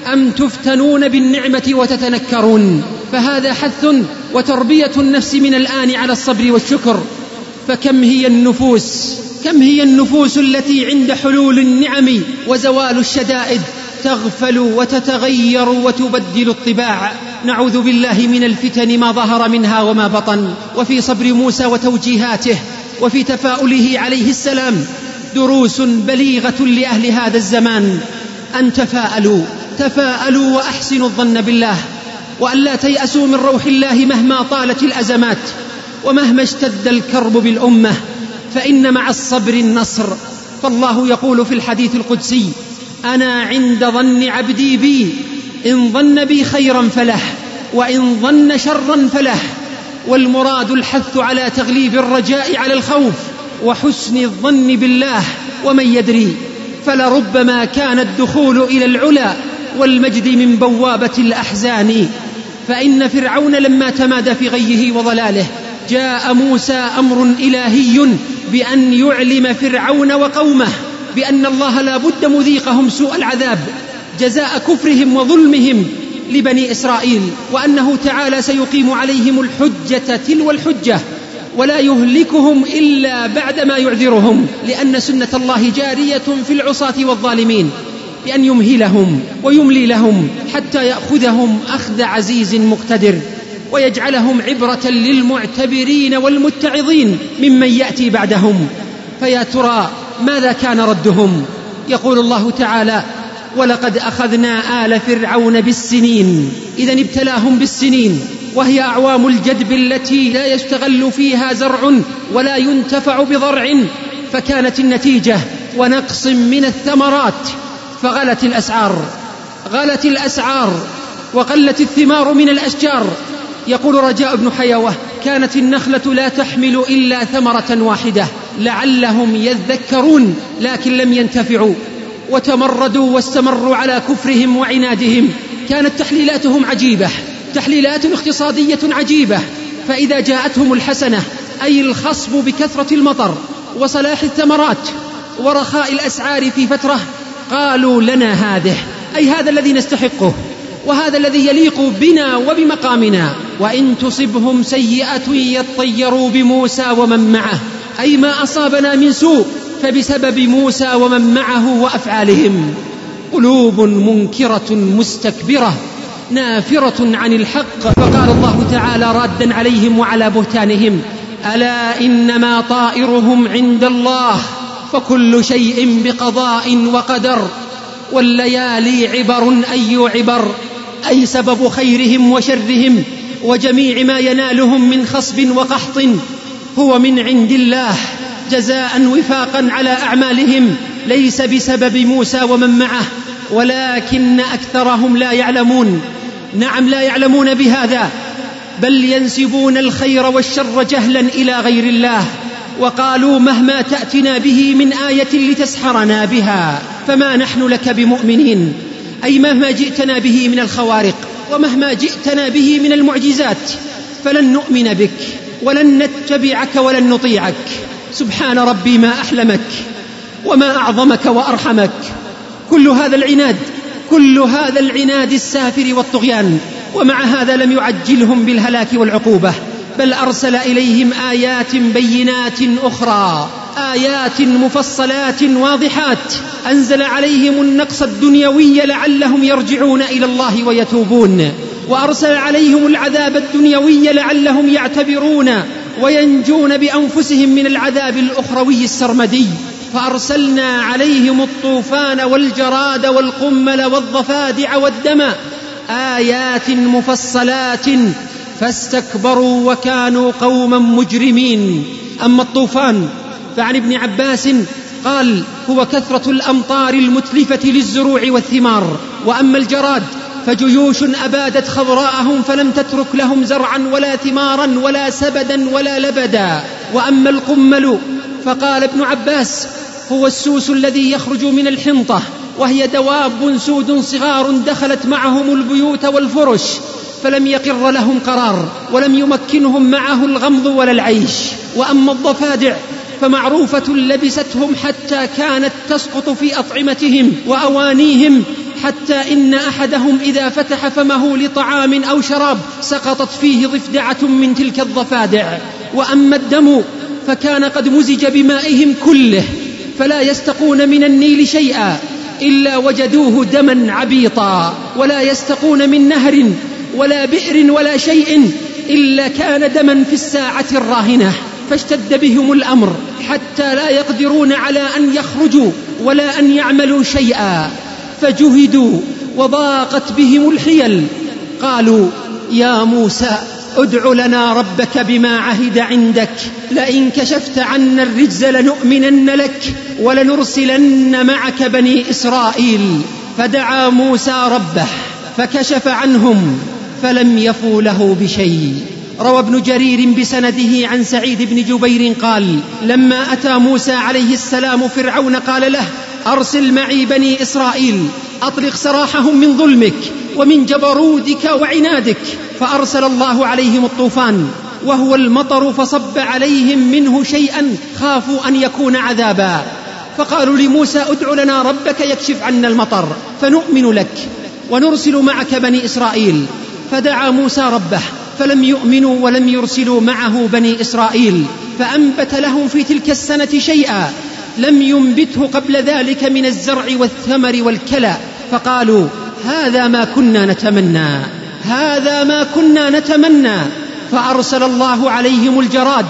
أم تفتنون بالنعمة وتتنكرون؟ فهذا حث وتربية النفس من الآن على الصبر والشكر. فكم هي النفوس كم هي النفوس التي عند حلول النعم وزوال الشدائد تغفل وتتغير وتبدل الطباع. نعوذ بالله من الفتن ما ظهر منها وما بطن. وفي صبر موسى وتوجيهاته وفي تفاؤله عليه السلام دروس بليغة لأهل هذا الزمان، أن تفاءلوا تفاءلوا وأحسنوا الظن بالله، وأن لا تيأسوا من روح الله مهما طالت الأزمات ومهما اشتد الكرب بالأمة، فإن مع الصبر النصر. فالله يقول في الحديث القدسي: أنا عند ظن عبدي بي، إن ظن بي خيرا فله وإن ظن شرا فله. والمراد الحث على تغليب الرجاء على الخوف وحسن الظن بالله. ومن يدري فلربما كان الدخول إلى العلا والمجد من بوابة الأحزان. فإن فرعون لما تمادى في غيه وضلاله جاء موسى أمر إلهي بأن يعلم فرعون وقومه بأن الله لا بد مذيقهم سوء العذاب جزاء كفرهم وظلمهم لبني إسرائيل، وأنه تعالى سيقيم عليهم الحجة تلو الحجة ولا يهلكهم إلا بعدما يعذرهم، لأن سنة الله جارية في العصاة والظالمين، بأن يمهلهم ويملي لهم حتى يأخذهم أخذ عزيز مقتدر ويجعلهم عبرة للمعتبرين والمتعظين ممن يأتي بعدهم. فيا ترى ماذا كان ردهم؟ يقول الله تعالى: ولقد أخذنا آل فرعون بالسنين. إذن ابتلاهم بالسنين، وهي أعوام الجدب التي لا يستغل فيها زرع ولا ينتفع بضرع، فكانت النتيجة ونقص من الثمرات، فغلت الأسعار غلت الأسعار وقلت الثمار من الأشجار. يقول رجاء بن حيوة: كانت النخلة لا تحمل إلا ثمرة واحدة لعلهم يذكرون، لكن لم ينتفعوا وتمردوا واستمروا على كفرهم وعنادهم. كانت تحليلاتهم عجيبة، تحليلات اقتصادية عجيبة، فإذا جاءتهم الحسنة أي الخصب بكثرة المطر وصلاح الثمرات ورخاء الأسعار في فترة قالوا لنا هذه، أي هذا الذي نستحقه وهذا الذي يليق بنا وبمقامنا. وإن تصبهم سيئة يطيروا بموسى ومن معه، أي ما أصابنا من سوء فبسبب موسى ومن معه وأفعالهم. قلوب منكرة مستكبرة نافرة عن الحق. فقال الله تعالى رادا عليهم وعلى بهتانهم: ألا إنما طائرهم عند الله فكل شيء بقضاء وقدر، والليالي عبر أي عبر، أي سبب خيرهم وشرهم وجميع ما ينالهم من خصب وقحط هو من عند الله جزاء وفاقا على أعمالهم، ليس بسبب موسى ومن معه، ولكن أكثرهم لا يعلمون. نعم لا يعلمون بهذا، بل ينسبون الخير والشر جهلا إلى غير الله، وقالوا مهما تأتنا به من آية لتسحرنا بها فما نحن لك بمؤمنين، أي مهما جئتنا به من الخوارق ومهما جئتنا به من المعجزات فلن نؤمن بك ولن نتبعك ولن نطيعك. سبحان ربي ما أحلمك وما أعظمك وأرحمك. كل هذا العناد كل هذا العناد السافر والطغيان، ومع هذا لم يعجلهم بالهلاك والعقوبة، بل أرسل إليهم آيات بينات أخرى، آيات مفصلات واضحات، أنزل عليهم النقص الدنيوي لعلهم يرجعون إلى الله ويتوبون، وأرسل عليهم العذاب الدنيوي لعلهم يعتبرون وينجون بأنفسهم من العذاب الأخروي السرمدي. فأرسلنا عليهم الطوفان والجراد والقمل والضفادع والدم آيات مفصلات فاستكبروا وكانوا قوما مجرمين. أما الطوفان فعن ابن عباس قال: هو كثرة الأمطار المتلفة للزروع والثمار. وأما الجراد فجيوش أبادت خضراءهم فلم تترك لهم زرعا ولا ثمارا ولا سبدا ولا لبدا. وأما القمل فقال ابن عباس: هو السوس الذي يخرج من الحنطة، وهي دواب سود صغار دخلت معهم البيوت والفرش فلم يقر لهم قرار ولم يمكنهم معه الغمض ولا العيش. وأما الضفادع فمعروفة لبستهم حتى كانت تسقط في أطعمتهم وأوانيهم، حتى إن أحدهم إذا فتح فمه لطعام أو شراب سقطت فيه ضفدعة من تلك الضفادع. وأما الدم فكان قد مزج بمائهم كله، فلا يستقون من النيل شيئا إلا وجدوه دما عبيطا، ولا يستقون من نهر ولا بئر ولا شيء إلا كان دما في الساعة الراهنة. فاشتد بهم الأمر حتى لا يقدرون على أن يخرجوا ولا أن يعملوا شيئا، فجهدوا وضاقت بهم الحيل. قالوا: يا موسى ادع لنا ربك بما عهد عندك، لئن كشفت عنا الرجز لنؤمنن لك ولنرسلن معك بني إسرائيل. فدعا موسى ربه فكشف عنهم فلم يفوا له بشيء. روى ابن جرير بسنده عن سعيد بن جبير قال: لما أتى موسى عليه السلام فرعون قال له: أرسل معي بني إسرائيل أطلق سراحهم من ظلمك ومن جبروتك وعنادك. فأرسل الله عليهم الطوفان وهو المطر، فصب عليهم منه شيئا خافوا أن يكون عذابا. فقالوا لموسى: ادع لنا ربك يكشف عنا المطر فنؤمن لك ونرسل معك بني إسرائيل. فدعا موسى ربه فلم يؤمنوا ولم يرسلوا معه بني إسرائيل، فأنبت لهم في تلك السنة شيئا لم ينبته قبل ذلك من الزرع والثمر والكلى. فقالوا: هذا ما كنا نتمنى، هذا ما كنا نتمنى. فأرسل الله عليهم الجراد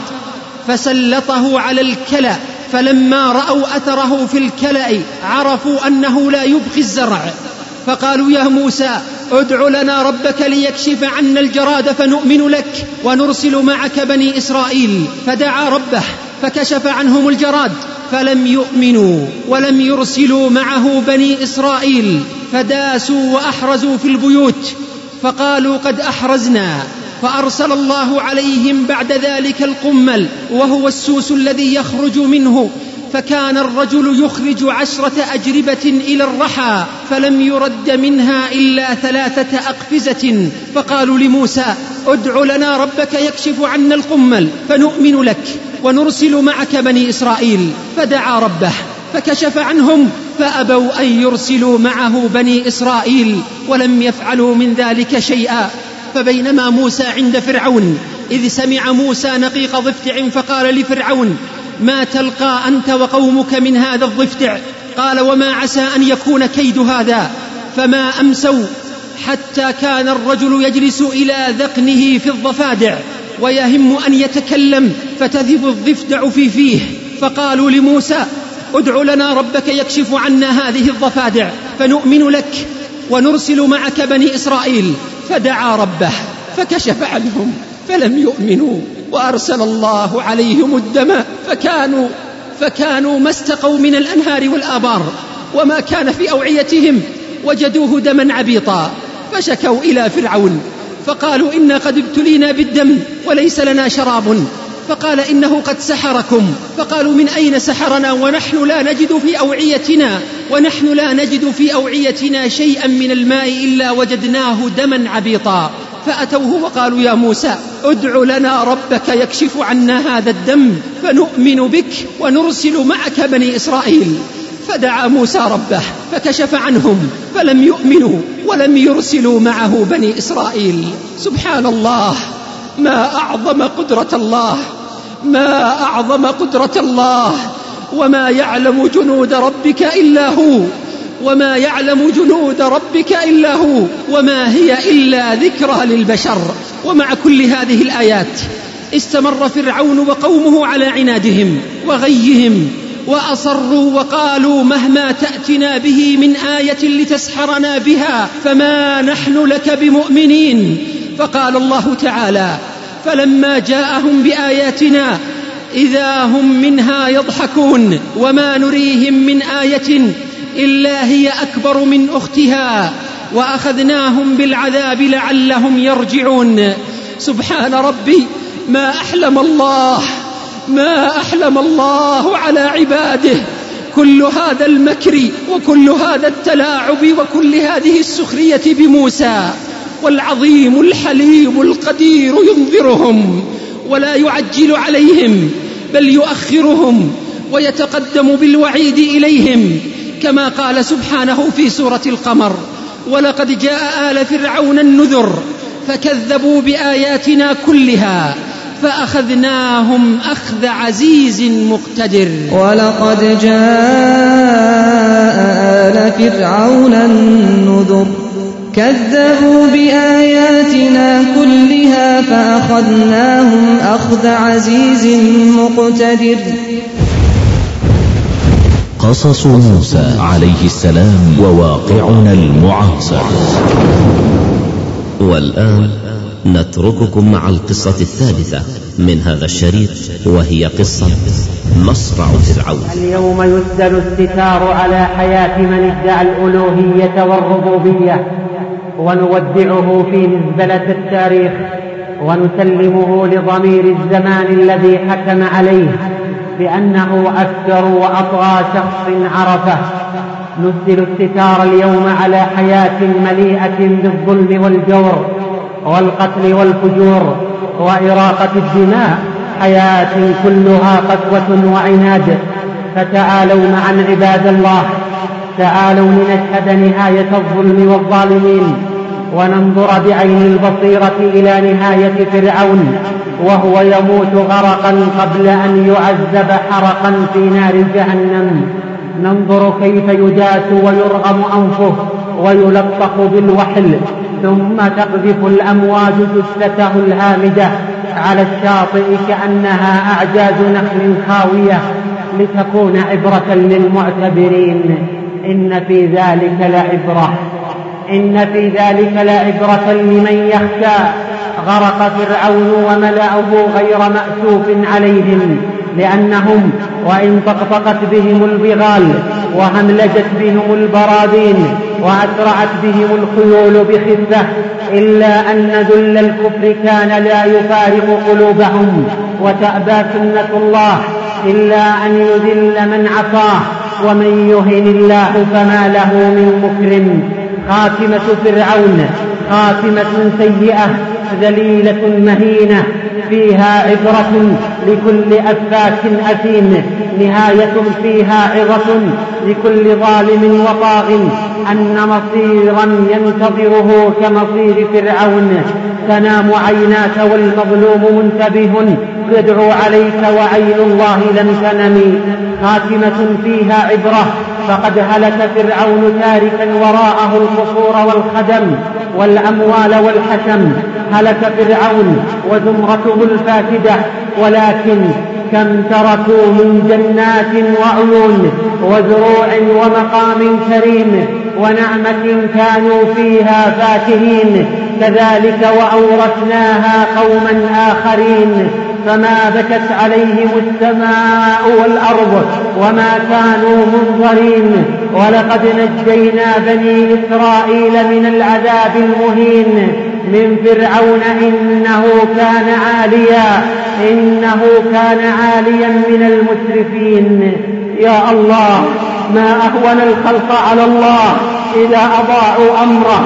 فسلطه على الكلى، فلما رأوا أثره في الكلأ عرفوا أنه لا يبقي الزرع. فقالوا: يا موسى ادع لنا ربك ليكشف عنا الجراد فنؤمن لك ونرسل معك بني إسرائيل. فدعا ربه فكشف عنهم الجراد فلم يؤمنوا ولم يرسلوا معه بني إسرائيل، فداسوا وأحرزوا في البيوت فقالوا: قد أحرزنا. فأرسل الله عليهم بعد ذلك القمل، وهو السوس الذي يخرج منه، فكان الرجل يخرج عشرة أجربة إلى الرحى، فلم يرد منها إلا ثلاثة أقفزة. فقالوا لموسى: ادع لنا ربك يكشف عنا القمل فنؤمن لك ونرسل معك بني إسرائيل. فدعا ربه فكشف عنهم، فأبوا أن يرسلوا معه بني إسرائيل ولم يفعلوا من ذلك شيئا. فبينما موسى عند فرعون إذ سمع موسى نقيق ضفدع فقال لفرعون: ما تلقى أنت وقومك من هذا الضفدع؟ قال: وما عسى أن يكون كيد هذا. فما أمسوا حتى كان الرجل يجلس إلى ذقنه في الضفادع ويهم أن يتكلم فتذب الضفدع في فيه. فقالوا لموسى: ادع لنا ربك يكشف عنا هذه الضفادع فنؤمن لك ونرسل معك بني إسرائيل. فدعا ربه فكشف عنهم فلم يؤمنوا، وأرسل الله عليهم الدم فكانوا, فكانوا ما استقوا من الأنهار والآبار، وما كان في أوعيتهم وجدوه دما عبيطا. فشكوا إلى فرعون فقالوا: إنا قد ابتلينا بالدم وليس لنا شراب. فقال: إنه قد سحركم. فقالوا: من أين سحرنا ونحن لا نجد في أوعيتنا ونحن لا نجد في أوعيتنا شيئا من الماء إلا وجدناه دما عبيطا. فأتوه وقالوا: يا موسى ادع لنا ربك يكشف عنا هذا الدم فنؤمن بك ونرسل معك بني إسرائيل. فدعا موسى ربه فكشف عنهم فلم يؤمنوا ولم يرسلوا معه بني إسرائيل. سبحان الله، ما أعظم قدرة الله، ما أعظم قدرة الله، وما يعلم جنود ربك إلا هو، وما يعلم جنود ربك إلا هو، وما هي إلا ذكرى للبشر. ومع كل هذه الآيات استمر فرعون وقومه على عنادهم وغيهم، وأصروا وقالوا: مهما تأتنا به من آية لتسحرنا بها فما نحن لك بمؤمنين. فقال الله تعالى: فلما جاءهم بآياتنا إذا هم منها يضحكون وما نريهم من آية إلا هي أكبر من أختها وأخذناهم بالعذاب لعلهم يرجعون. سبحان ربي، ما أحلم الله، ما أحلم الله على عباده كل هذا المكر وكل هذا التلاعب وكل هذه السخرية بموسى. والعظيم الحليم القدير ينذرهم ولا يعجل عليهم بل يؤخرهم ويتقدم بالوعيد إليهم، كما قال سبحانه في سورة القمر: ولقد جاء آل فرعون النذر فكذبوا بآياتنا كلها فأخذناهم أخذ عزيز مقتدر. ولقد جاء آل فرعون النذر كذبوا بآياتنا كلها فأخذناهم أخذ عزيز مقتدر. قصص موسى عليه السلام وواقعنا المعاصر. والآن نترككم مع القصة الثالثة من هذا الشريط، وهي قصة مصرع فرعون. اليوم يسدل الستار على حياة من ادعى الألوهية والربوبية، ونودعه في مزبلة التاريخ، ونسلمه لضمير الزمان الذي حكم عليه بأنه أفجر وأطغى شخص عرفه. نسدل الستار اليوم على حياة مليئة بالظلم والجور والقتل والفجور وإراقة الدماء، حياة كلها قسوة وعناد. فتعالوا معا عباد الله، تعالوا لنشهد نهاية الظلم والظالمين، وننظر بعين البصيرة إلى نهاية فرعون وهو يموت غرقا قبل أن يعذب حرقا في نار جهنم. ننظر كيف يداس ويرغم أنفه ويلطخ بالوحل، ثم تقذف الأمواج جثته الهامدة على الشاطئ كأنها أعجاز نخل خاوية، لتكون عبرة للمعتبرين. إن في ذلك لعبرة، إن في ذلك لعبرة لمن يخشى. غرق فرعون وملأه غير مأسوف عليهم، لأنهم وإن طقطقت بهم البغال وهملجت بهم البراذين وأسرعت بهم الخيول بخفة، إلا أن ذل الكفر كان لا يفارق قلوبهم، وتأبى سنة الله إلا أن يذل من عصاه، ومن يهن الله فما له من مكرم. خاتمة فرعون خاتمة سيئة ذليلة مهينة، فيها عبرة لكل أفاك أثيم، نهاية فيها عظة لكل ظالم وطاغ، أن مصيرا ينتظره كمصير فرعون. تنام عيناك والمظلوم منتبه يدعو عليك وعين الله لم تنم. خاتمة فيها عبرة، فقد هلك فرعون تاركا وراءه القصور والخدم والأموال والحشم. هلك فرعون وزمرته الفاسدة، ولكن كم تركوا من جنات وعيون وزروع ومقام كريم ونعمة كانوا فيها فاكهين. كذلك وأورثناها قوما آخرين، فما بكت عليهم السماء والأرض وما كانوا منظرين. ولقد نجينا بني إسرائيل من العذاب المهين من فرعون، إنه كان عاليا إنه كان عاليا من المسرفين. يا الله، ما أهون الخلق على الله إذا أضاعوا أمره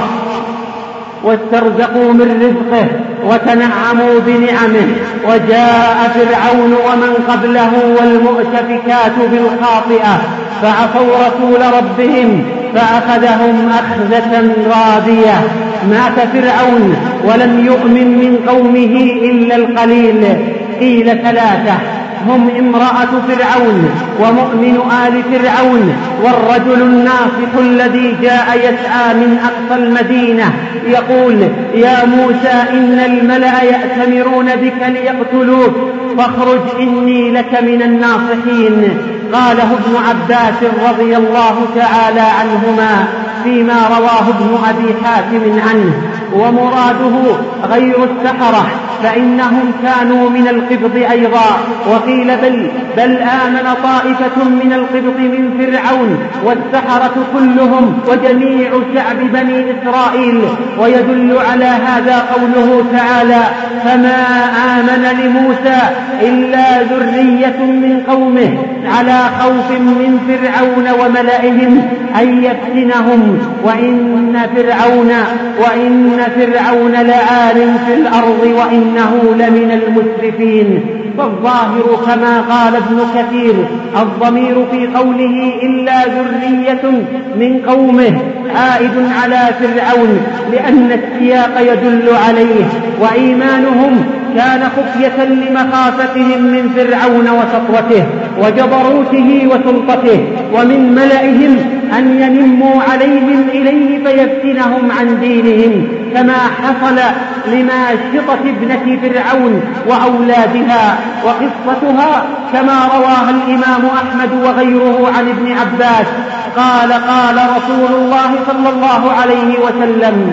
واسترزقوا من رزقه وتنعموا بنعمه. وجاء فرعون ومن قبله والمؤتفكات بالخاطئة فعصوا رسول ربهم فأخذهم أخذة رابية. مات فرعون ولم يؤمن من قومه إلا القليل. قيل ثلاثة، هم امرأة فرعون ومؤمن آل فرعون والرجل الناصح الذي جاء يسعى من أقصى المدينة يقول: يا موسى، إن الملأ يأتمرون بك ليقتلوك فاخرج إني لك من الناصحين. قاله ابن عباس رضي الله تعالى عنهما فيما رواه ابن أبي حاتم عنه. ومراده غير السحرة، فإنهم كانوا من القبط أيضا. وقيل بل, بل آمن طائفة من القبط من فرعون والسحرة كلهم وجميع شعب بني إسرائيل. ويدل على هذا قوله تعالى: فما آمن لموسى إلا ذرية من قومه، على خوف من فرعون وملئهم أن يفتنهم، وإن فرعون وإن فرعون لعال في الأرض وإنه لمن المسرفين. فالظاهر كما قال ابن كثير الضمير في قوله إلا ذرية من قومه عائد على فرعون، لأن السياق يدل عليه، وإيمانهم كان خفية لمخافتهم من فرعون وسطوته وجبروته وسلطته، ومن ملئهم أن ينموا عليهم إليه فيفتنهم عن دينهم، كما حصل لماشطة ابنة فرعون وأولادها، وقصتها كما رواها الإمام أحمد وغيره عن ابن عباس قال قال رسول الله صلى الله عليه وسلم: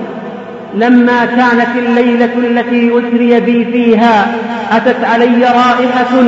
لما كانت الليلة التي أسري بي فيها أتت علي رائحة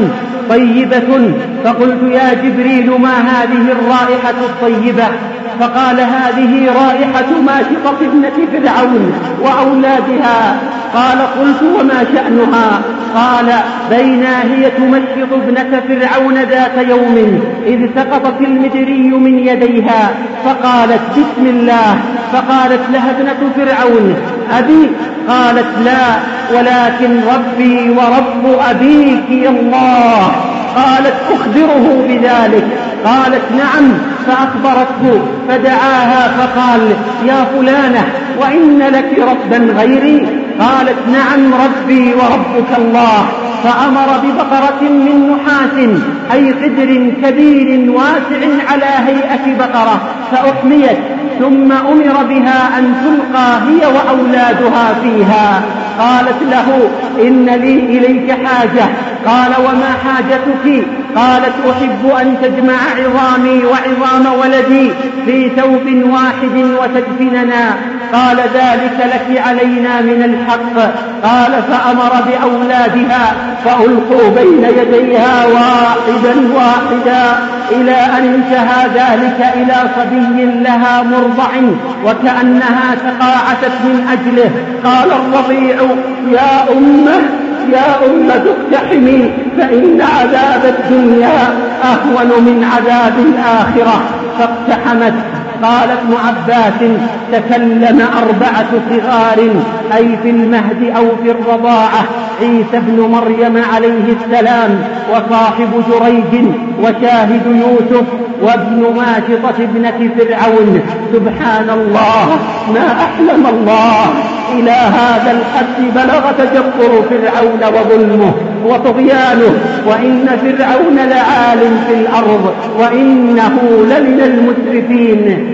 طيبة، فقلت يا جبريل ما هذه الرائحة الطيبة؟ فقال هذه رائحة ماشطة ابنة فرعون وأولادها. قال قلت وما شأنها؟ قال بينا هي تمشط ابنة فرعون ذات يوم إذ سقطت المدري من يديها فقالت بسم الله، فقالت لها ابنة فرعون أبي؟ قالت لا، ولكن ربي ورب أبيك يا الله. قالت أخبره بذلك؟ قالت نعم، فأخبرته فدعاها فقال يا فلانة وإن لك ربا غيري؟ قالت نعم ربي وربك الله. فأمر ببقرة من نحاس أي قدر كبير واسع على هيئة بقرة فأحميت، ثم أمر بها أن تلقى هي وأولادها فيها. قالت له إن لي إليك حاجة. قال وما حاجتك؟ قالت أحب أن تجمع عظامي وعظام ولدي في ثوب واحد وتدفننا. قال ذلك لك علينا من الحق. قال فأمر بأولادها فألقوا بين يديها واحدا واحدا إلى أن انتهى ذلك إلى صبي لها مرضع وكأنها تقاعست من أجله. قال الرضيع يا أمه يا أمة اقتحمي فإن عذاب الدنيا أهون من عذاب الآخرة. فاقتحمت. قال ابن عباس تكلم أربعة صغار أي في المهد أو في الرضاعة: عيسى بن مريم عليه السلام، وصاحب جريج، وشاهد يوسف، وابن ماشطة ابنة فرعون. سبحان الله، ما أحلم الله. إلى هذا الحد بلغ تجبر فرعون وظلمه وطغيانه، وإن فرعون لعال في الأرض وإنه لمن المسرفين،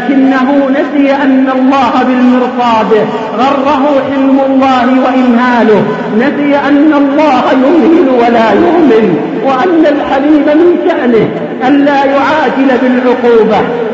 لكنه نسي أن الله بالمرصاد، غره حلم الله وإمهاله، نسي أن الله يمهل ولا يهمل، وأن الحليم من شأنه ألا يعاجل بالعقوبة،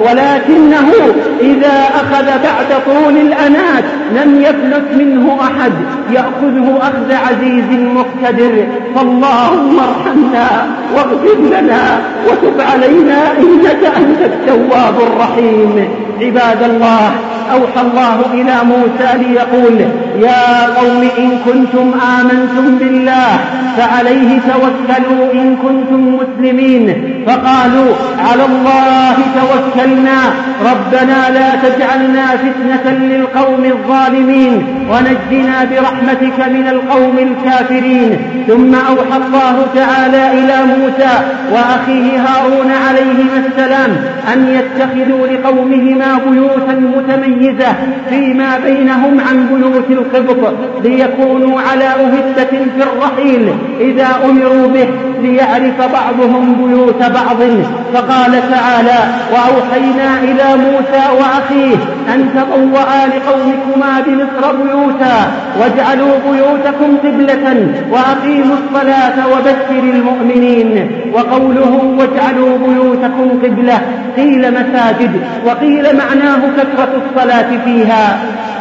ولكنه إذا أخذ بعد طول الأنات لم يفلت منه أحد، يأخذه أخذ عزيز مقتدر. فاللهم ارحمنا واغفر لنا وتب علينا إنك أنت التواب الرحيم. عباد الله، أوحى الله إلى موسى ليقول يا قوم إن كنتم آمنتم بالله فعليه توكلوا إن كنتم مسلمين. فقالوا على الله توكلنا ربنا لا تجعلنا فتنة للقوم الظالمين ونجنا برحمتك من القوم الكافرين. ثم أوحى الله تعالى إلى موسى وأخيه هارون عليهما السلام أن يتخذوا لقومهما بيوتا متميزة فيما بينهم عن بيوت القبط ليكونوا على أهبة في الرحيل إذا أمروا به، ليعرف بعضهم بيوت بعض. فقال تعالى وأوحينا إلى موسى وأخيه أن تبوأا لقومكما بمصر بيوتا واجعلوا بيوتكم قبلة وأقيموا الصلاة وبشر المؤمنين. وقوله واجعلوا بيوتكم قبلة قيل مساجد، وقيل معناه كثرة الصلاة فيها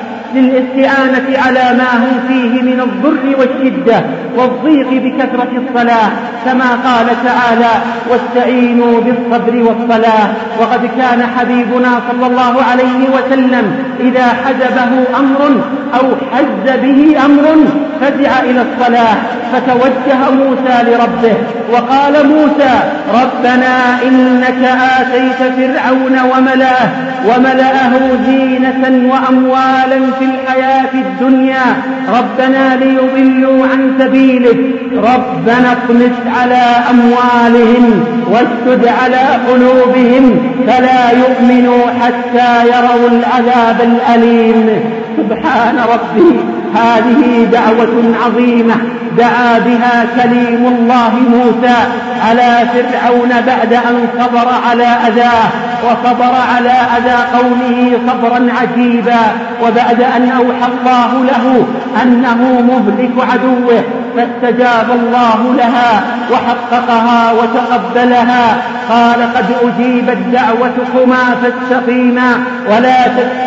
للاستعانة على ما هم فيه من الضر والشدة والضيق بكثرة الصلاة، كما قال تعالى واستعينوا بالصبر والصلاة. وقد كان حبيبنا صلى الله عليه وسلم إذا حجبه أمر أو حز به أمر فزع إلى الصلاة، فتوجه موسى لربه وقال موسى ربنا إنك آتيت فرعون وملأه وملأه زينة وأموالا في في الحياة الدنيا ربنا ليضلوا عن سبيلك ربنا اطمس على أموالهم واشدد على قلوبهم فلا يؤمنوا حتى يروا العذاب الأليم. سبحان ربي، هذه دعوة عظيمة دعا بها كليم الله موسى على فرعون بعد أن صبر على أذاه وصبر على أذى قومه صبرا عجيبا، وبعد أن أوحى الله له أنه مهلك عدوه فاستجاب الله لها وحققها وتقبلها. قال قد أجيبت دعوتكما فاستقيما ولا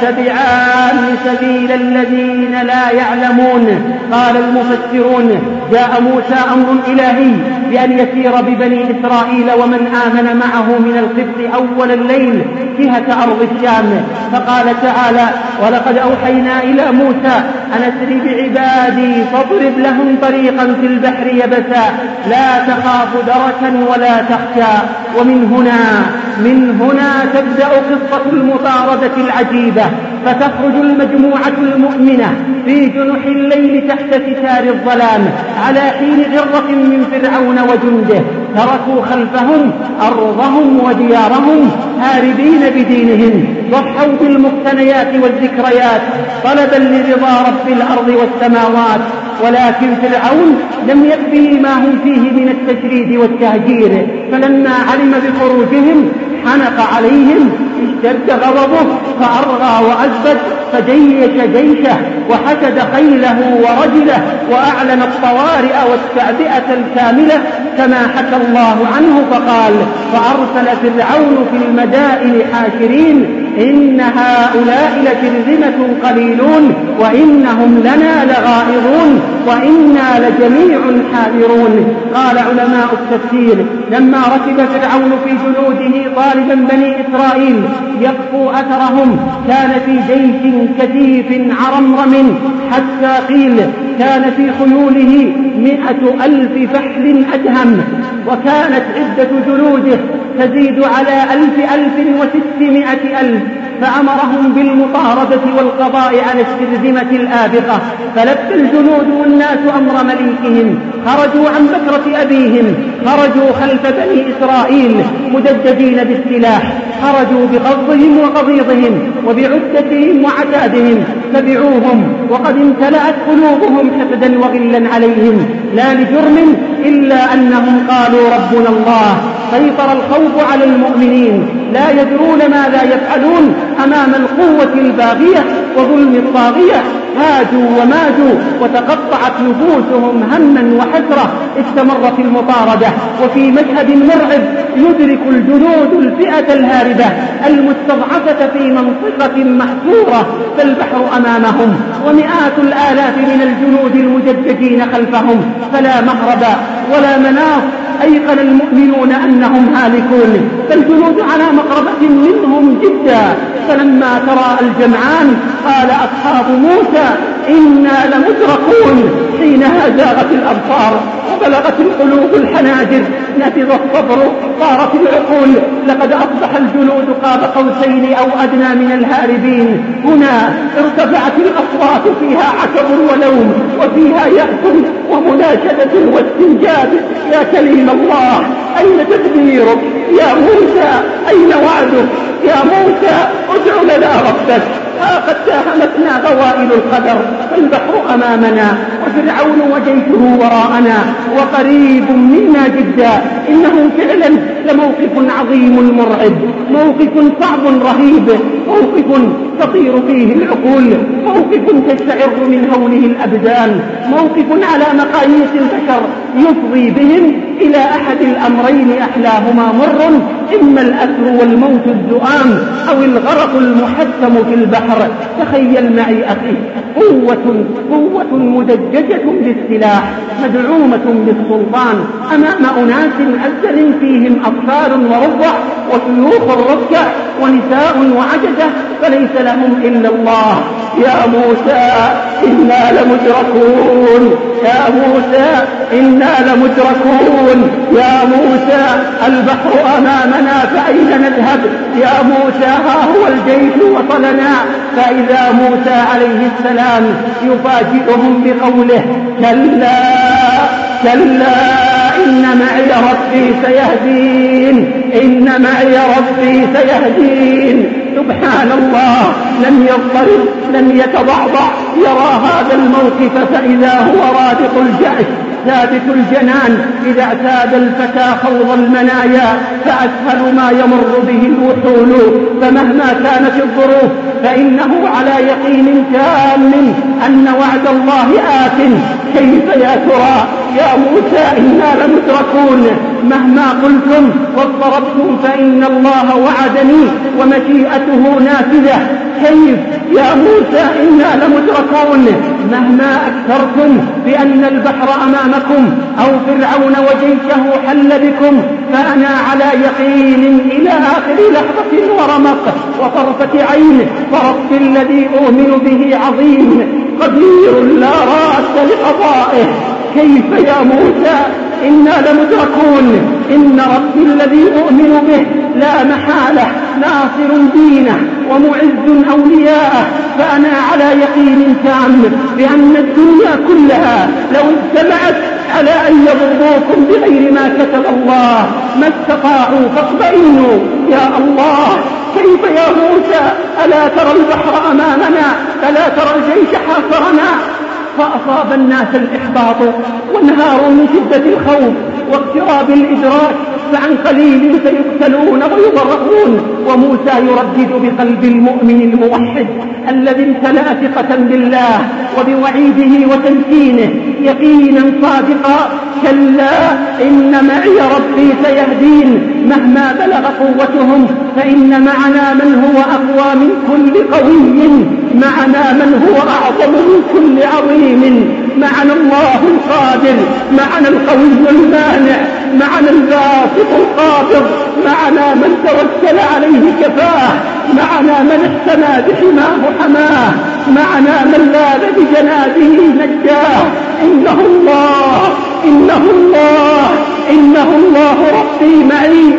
تتبعان سبيل الذين لا يعلمون. قال المفسرون جاء موسى أمر إلهي بأن يسير ببني إسرائيل ومن آمن معه من القبط أول الليل جهة أرض الشام، فقال تعالى ولقد أوحينا إلى موسى أن أسر بعبادي فاضرب لهم طريقا في البحر يبسا لا تخاف دركا ولا تخشى. ومن هنا من هنا تبدأ قصة المطاردة العجيبة، فتخرج المجموعة المؤمنة في جنح الليل تحت ستار الظلام على حين غرة من فرعون وجنده، تركوا خلفهم أرضهم وديارهم هاربين بدينهم، ضحوا بالمقتنيات والذكريات طلبا لرضا رب الأرض والسماوات. ولكن فرعون لم يكفه ما هم فيه من التشريد والتهجير، فلما علم بخروجهم حنق عليهم اشتد غضبه فأرغى وأزبد فجيش جيشه وحشد خيله ورجله وأعلن الطوارئ والتعبئة الكاملة كما حكى الله عنه فقال فأرسل فرعون في المدائن حاشرين إن هؤلاء لشرذمة قليلون وإنهم لنا لغائظون وإنا لجميع حاذرون. قال علماء التفسير لما ركب فرعون في جنوده طالبا بني إسرائيل يقفو أثرهم كان في جيش كثيف عرمرم حتى قيل كان في خيوله مئة ألف فحل أدهم، وكانت عدة جنوده تزيد على ألف ألف وستمائة ألف، فأمرهم بالمطاردة والقضاء على الشرذمة الآبقة. فلبى الجنود والناس أمر مليكهم، خرجوا عن بكرة أبيهم، خرجوا خلف بني إسرائيل مدججين بالسلاح، خرجوا بغضهم وقضيضهم وبعدتهم وعتادهم، تبعوهم وقد امتلأت قلوبهم حقدا وغلا عليهم لا لجرم إلا أنهم قالوا ربنا الله. سيطر الخوف على المؤمنين لا يدرون ماذا يفعلون أمام القوة الباغية وظلم الطاغية، هاجوا وماجوا وتقطعت نفوسهم هما وحسرة. استمرت المطاردة وفي مشهد مرعب يدرك الجنود الفئة الهاربة المستضعفة في منطقة محصورة فالبحر أمامهم ومئات الآلاف من الجنود المجددين خلفهم، فلا مهرب ولا مناص. أيقن المؤمنون أنهم هالكون، فالجنود على مقربة منهم جدا. فلما ترى الجمعان قال أصحاب موسى إنا لمدركون. حينها زاغت الأبصار وبلغت القلوب الحناجر، نفذ الصبر طارت العقول. لقد أصبح الجنود قاب قوسين أو أدنى من الهاربين. هنا ارتفعت الأصوات فيها عتب ولوم وفيها يأس ومناشدة واستنجاد. يا كليم الله أين تدبيرك؟ يا موسى أين وعدك؟ يا موسى ادع لنا ربك. ها قد تاهمتنا غوائل القدر، فالبحر أمامنا وفرعون وجيشه وراءنا وقريب منا جدا. إنه فعلا لموقف عظيم مرعب، موقف صعب رهيب، موقف تطير فيه العقول، موقف تشعر من هوله الأبدان، موقف على مقاييس البشر يفضي بهم إلى أحد الأمرين أحلاهما مر، إما الأسر والموت الزؤام أو الغرق المحتم في البحر. تخيل معي أخي قوة قوة مدججة بالسلاح مدعومة بالسلطان أمام أناس أزل فيهم أطفال ورضع وشيوخ الركع ونساء وعجزة فليس لهم إلا الله. يا موسى إنا لمدركون، يا موسى إنا لمدركون، يا موسى موسى البحر أمامنا فأين نذهب؟ يا موسى ها هو الجيش وصلنا. فإذا موسى عليه السلام يفاجئهم بقوله كلا كلا إن معي ربي سيهدين، إن معي ربي سيهدين. سبحان الله، لم يضطرب لم يتضعضع، يرى هذا الموقف فإذا هو رادق الجأش ثابت الجنان. إذا اعتاد الفتى خوض المنايا فأسهل ما يمر به الوحول، فمهما كانت الظروف فإنه على يقين تام أن وعد الله آت. كيف يا ترى يا موسى إنا لمدركون، مهما قلتم واضطربتم فإن الله وعدني ومشيئته نافذة. كيف يا موسى إنا لمدركون، مهما أكثرتم بأن البحر أمامكم أو فرعون وجيشه حل بكم فأنا على يقين إلى آخر لحظة ورمق وطرفة عين، ورب الذي أؤمن به عظيم قدير لا راد لقضائه. كيف يا موسى إنا لمدركون، إن ربي الذي أؤمن به لا محالة ناصر دينه ومعز أولياءه. فأنا على يقين تام بأن الدنيا كلها لو اجتمعت على أن يضروكم بغير ما كتب الله ما استطاعوا، فاطمئنوا يا الله. كيف يا موسى ألا ترى البحر أمامنا، ألا ترى الجيش حاصرنا؟ فأصاب الناس الإحباط وانهاروا من شدة الخوف واقتراب الإدراك، فعن قليل سيقتلون ويضربون. وموسى يردد بقلب المؤمن الموحد الذي امتلأ ثقة بالله وبوعيده وتمكينه يقينا صادقا كلا إن معي ربي سيهدين. مهما بلغ قوتهم فإن معنا من هو أقوى من كل قوي، معنا من هو أعظم من كل عظيم، معنا الله القادر، معنا القوي المانع، معنا الباسط القابض، معنا من توكل عليه كفاه، معنا من احتمى بحماه حماه، معنا من لاذ بجنابه نجاه. إنه الله إنه الله إنه الله ربي معي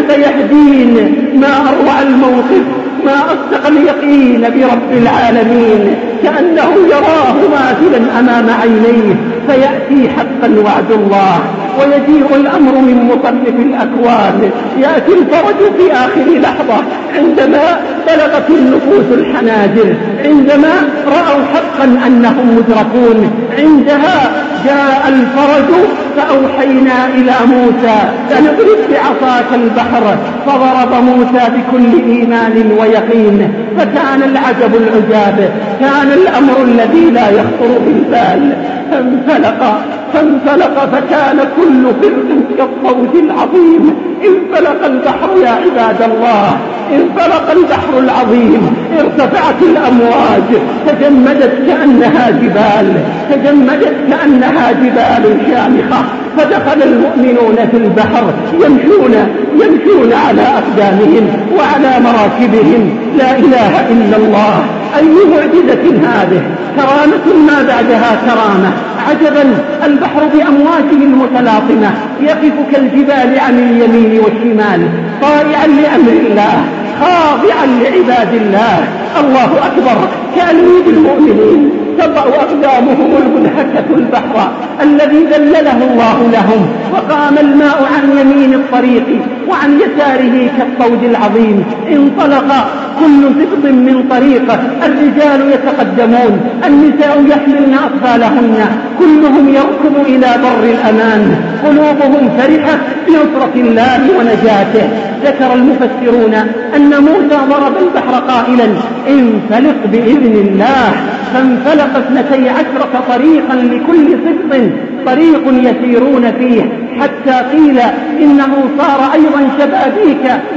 وسيهدين. ما أروع الموقف، ما أصدق اليقين برب العالمين، كأنه يراه ماثلا أمام عينيه. فيأتي حقا وعد الله ويجيء الأمر من مصرف الأكوان. يأتي الفرج في آخر لحظة عندما بلغت النفوس الحناجر، عندما رأوا حقا أنهم مدركون. عندها جاء الفرج فأوحينا إلى موسى فنضرب بعصاك البحر، فضرب موسى بكل إيمان ويقين. فكان العجب العجاب، كان الأمر الذي لا يخطر بالبال. فانفلق فانفلق فكان كل فرق كالصوت العظيم. انفلق البحر يا عباد الله، انفلق البحر العظيم، ارتفعت الأمواج، تجمدت كأنها جبال، تجمدت كأنها جبال شامخة. فدخل المؤمنون في البحر يمشون يمشون على أقدامهم وعلى مراكبهم. لا إله إلا الله، أي معجزة هذه، كرامة ما بعدها كرامة. عجبا، البحر بأمواجه المتلاطمة يقف كالجبال عن اليمين والشمال، طائعا لأمر الله، خاضعا لعباد الله. الله أكبر، كأنه بالمؤمنين تضع أقدامهم المنهكة البحر الذي ذلله الله لهم، وقام الماء عن يمين الطريق وعن يساره كالطود العظيم. انطلق كل سبط من طريقه، الرجال يتقدمون، النساء يحملن أطفالهن، كلهم يركض إلى بر الأمان، قلوبهم فرحة بنصرة الله ونجاته. ذكر المفسرون أن موسى ضرب البحر قائلا انفلق بإذن الله، فانفلق اثنتي عشرة طريقا لكل سبط طريق يسيرون فيه، حتى قيل إنه صار أيضا شبابيك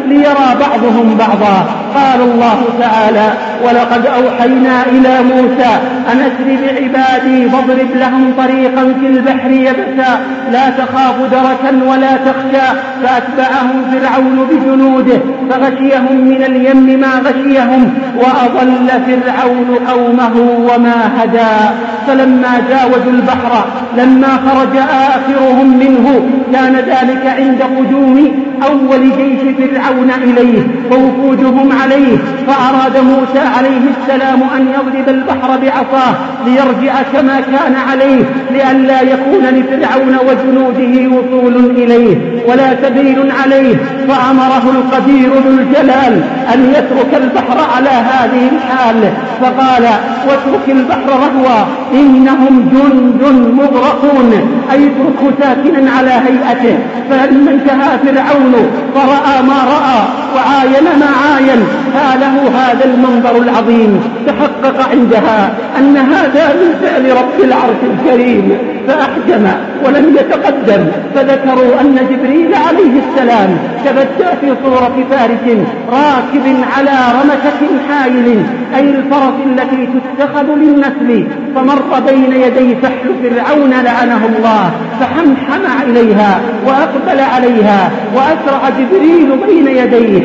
ليرى بعضهم بعضا. قال الله تعالى: ولقد أوحينا إلى موسى أن أسر بعبادي فاضرب لهم طريقا في البحر يبسا لا تخاف دركا ولا تخشى. فأتبعهم فرعون بجنوده فغشيهم من اليم ما غشيهم وأضل فرعون قومه وما هدى. فلما جاوزوا البحر لما خرج آخرهم منه كان ذلك عند قدوم أول جيش فرعون إليه ووفودهم عليه، فأراد موسى عليه السلام أن يضرب البحر بعصاه ليرجع كما كان عليه لئلا يكون لفرعون وجنوده وصول إليه ولا سبيل عليه. فأمره القدير ذو الجلال أن يترك البحر على هذه الحال، فقال: واترك البحر رهوا إنهم جند مغرقون، أي اتركه ساكنا على هيئته. فلما انتهى فرعون فرأى ما رأى وعاين ما عاين فاله هذا المنظر العظيم تحقق عندها أن هذا من فعل رب العرش الكريم، فأحجم ولم يتقدم. فذكروا أن جبريل عليه السلام تبدأ في صورة فارس راكب على رمكة حائل، أي الفرس التي تتخذ للنسل، فمر بين يدي فحل فرعون لعنه الله فحمحم إليها وأقبل عليها وأسرع جبريل بين يديه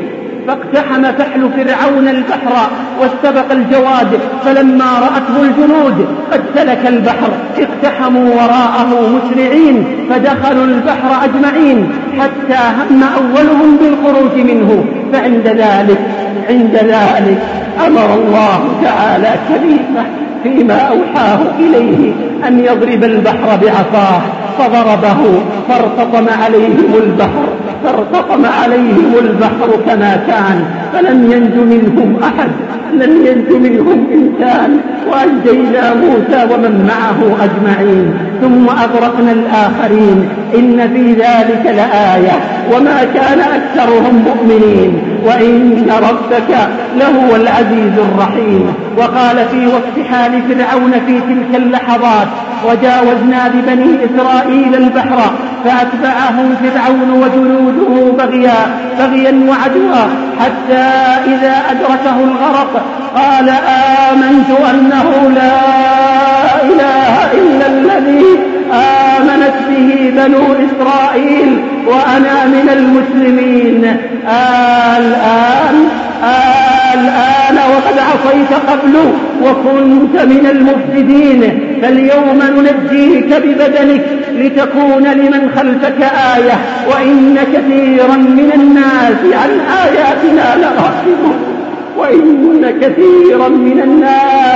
فاقتحم فحل فرعون البحر واستبق الجواد. فلما رأته الجنود قد سلك البحر اقتحموا وراءه مسرعين فدخلوا البحر أجمعين حتى هم أولهم بالخروج منه. فعند ذلك عند ذلك أمر الله تعالى كليفه فيما أوحاه إليه أن يضرب البحر بعصاه فضربه فارتطم عليهم البحر فارتطم عليهم البحر كما كان، فلم ينج منهم أحد، لم ينج منهم إنسان، وأنجينا موسى ومن معه أجمعين ثم أغرقنا الآخرين. إن في ذلك لآية وما كان أكثرهم مؤمنين وإن ربك لهو العزيز الرحيم. وقال في وصف حال فرعون في تلك اللحظات: وجاوزنا ببني إسرائيل البحر فأتبعهم فرعون وجنوده بغيا بغيا وعدوا حتى إذا أدركه الغرق قال: آمنت أنه لا إله إلا الذي آمنت به بنو إسرائيل وأنا من المسلمين. الآن الآن وقد عصيت قبل وكنت من المفسدين، فاليوم ننجيك ببدنك لتكون لمن خلفك آية وإن كثيرا من الناس عن آياتنا لغافلون وإن كثيرا من الناس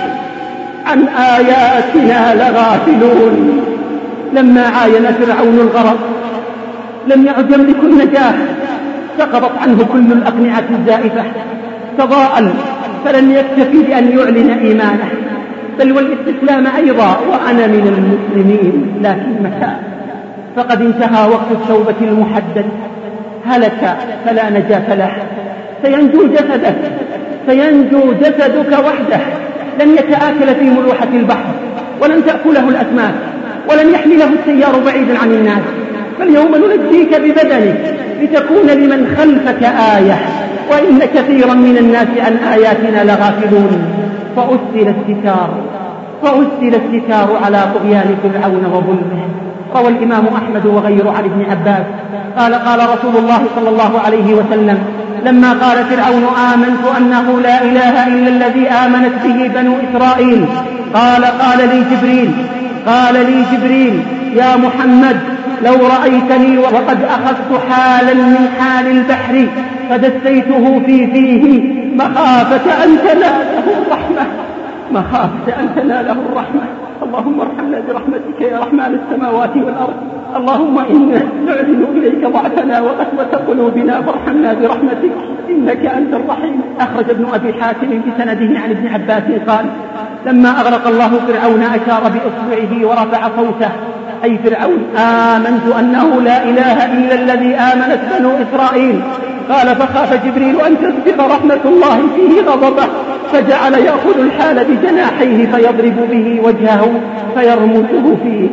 عن آياتنا لغافلون. لما عاين فرعون الغرق لم يعد يملك النجاة، سقطت عنه كل الأقنعة الزائفة، تضاءل فلن يكتفي بأن يعلن إيمانه بل والاستسلام أيضا: وأنا من المسلمين. لكن متى؟ فقد انتهى وقت التوبة المحدد، هلك فلا نجاة له، سينجو جسدك سينجو جسدك وحده، لن يتآكل في ملوحة البحر ولن تأكله الأسماك ولن يحمله السيار بعيدا عن الناس. فاليوم ننجيك ببدنك لتكون لمن خلفك آية وإن كثيرا من الناس عن آياتنا لغافلون. فأسل الستار فأسل الستار على طغيان فرعون وظلمه. روى الإمام أحمد وغيره عن ابن عباس قال: قال رسول الله صلى الله عليه وسلم لما قال فرعون: آمنت أنه لا إله إلا الذي آمنت به بنو إسرائيل، قال قال لي جبريل قال لي جبريل يا محمد لو رأيتني وقد أخذت حالا من حال البحر فدسيته في فيه مخافة أن تناله الرحمة مخافة أن تناله الرحمة. اللهم ارحمنا برحمتك يا رحمن السماوات والأرض. اللهم إنا نعلن إليك ضعفنا وقسوة قلوبنا فارحمنا برحمتك إنك أنت الرحيم. أخرج ابن أبي حاتم بسنده عن ابن عباس قال: لما أغرق الله فرعون أشار بإصبعه ورفع صوته، أي فرعون: آمنت أنه لا إله إلا الذي آمنت بنو إسرائيل. قال: فخاف جبريل أن تسبق رحمة الله فيه غضبه، فجعل يأخذ الحال بجناحيه فيضرب به وجهه فيرمسه فيه.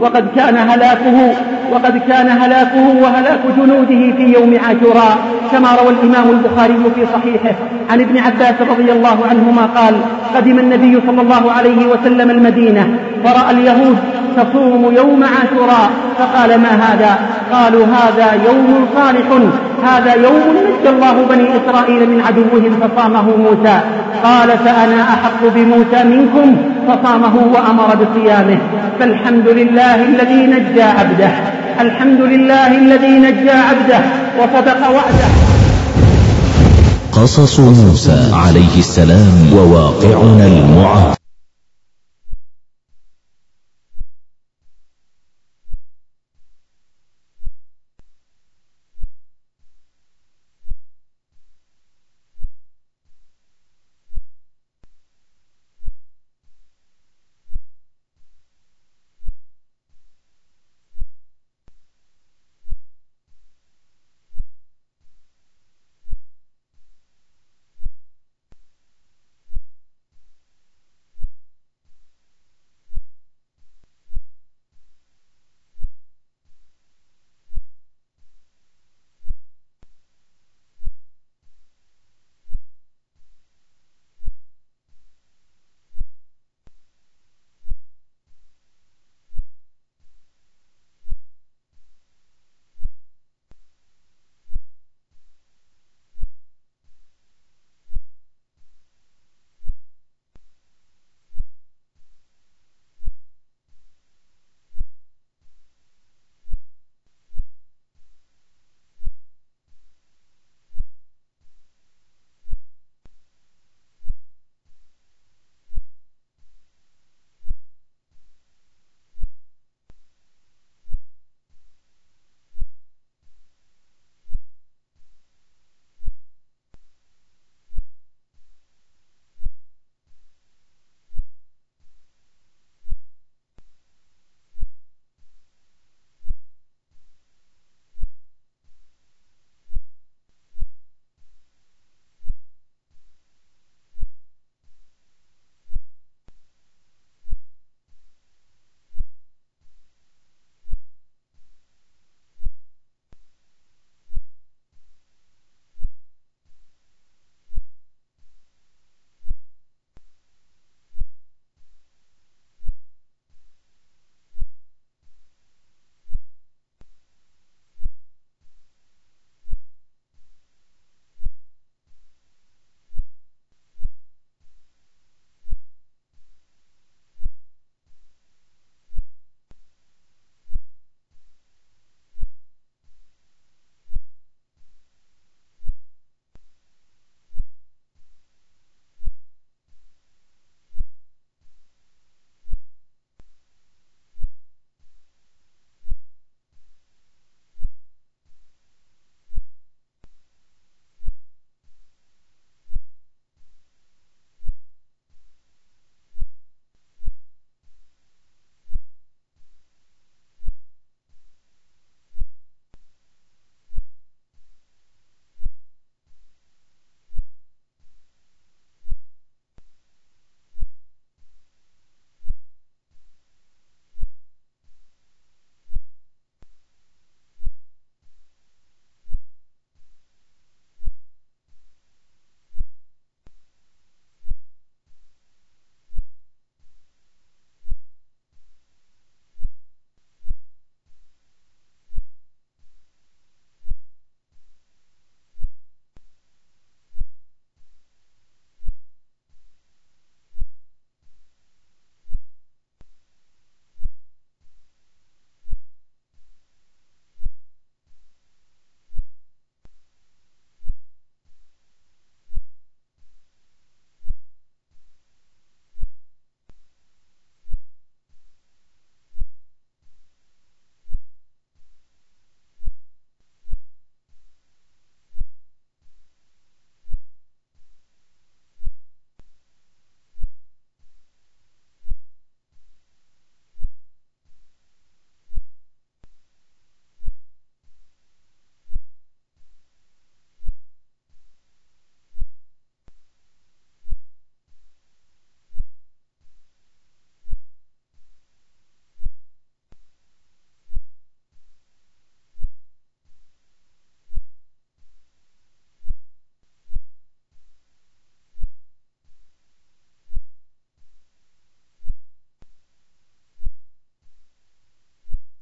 وقد كان هلاكه وقد كان هلاكه وهلاك جنوده في يوم عاشوراء، كما روى الإمام البخاري في صحيحه عن ابن عباس رضي الله عنهما قال: قدم النبي صلى الله عليه وسلم المدينة فرأى اليهود تصوم يوم عاشوراء، فقال: ما هذا؟ قالوا: هذا يوم صالح، هذا يوم نجى الله بني إسرائيل من عدوهم فصامه موسى. قال: فأنا أحق بموسى منكم، فصامه وأمر بصيامه. فالحمد لله الذي نجى عبده، الحمد لله الذي نجى عبده وصدق وعده. قصص موسى عليه السلام وواقعنا المعاصر.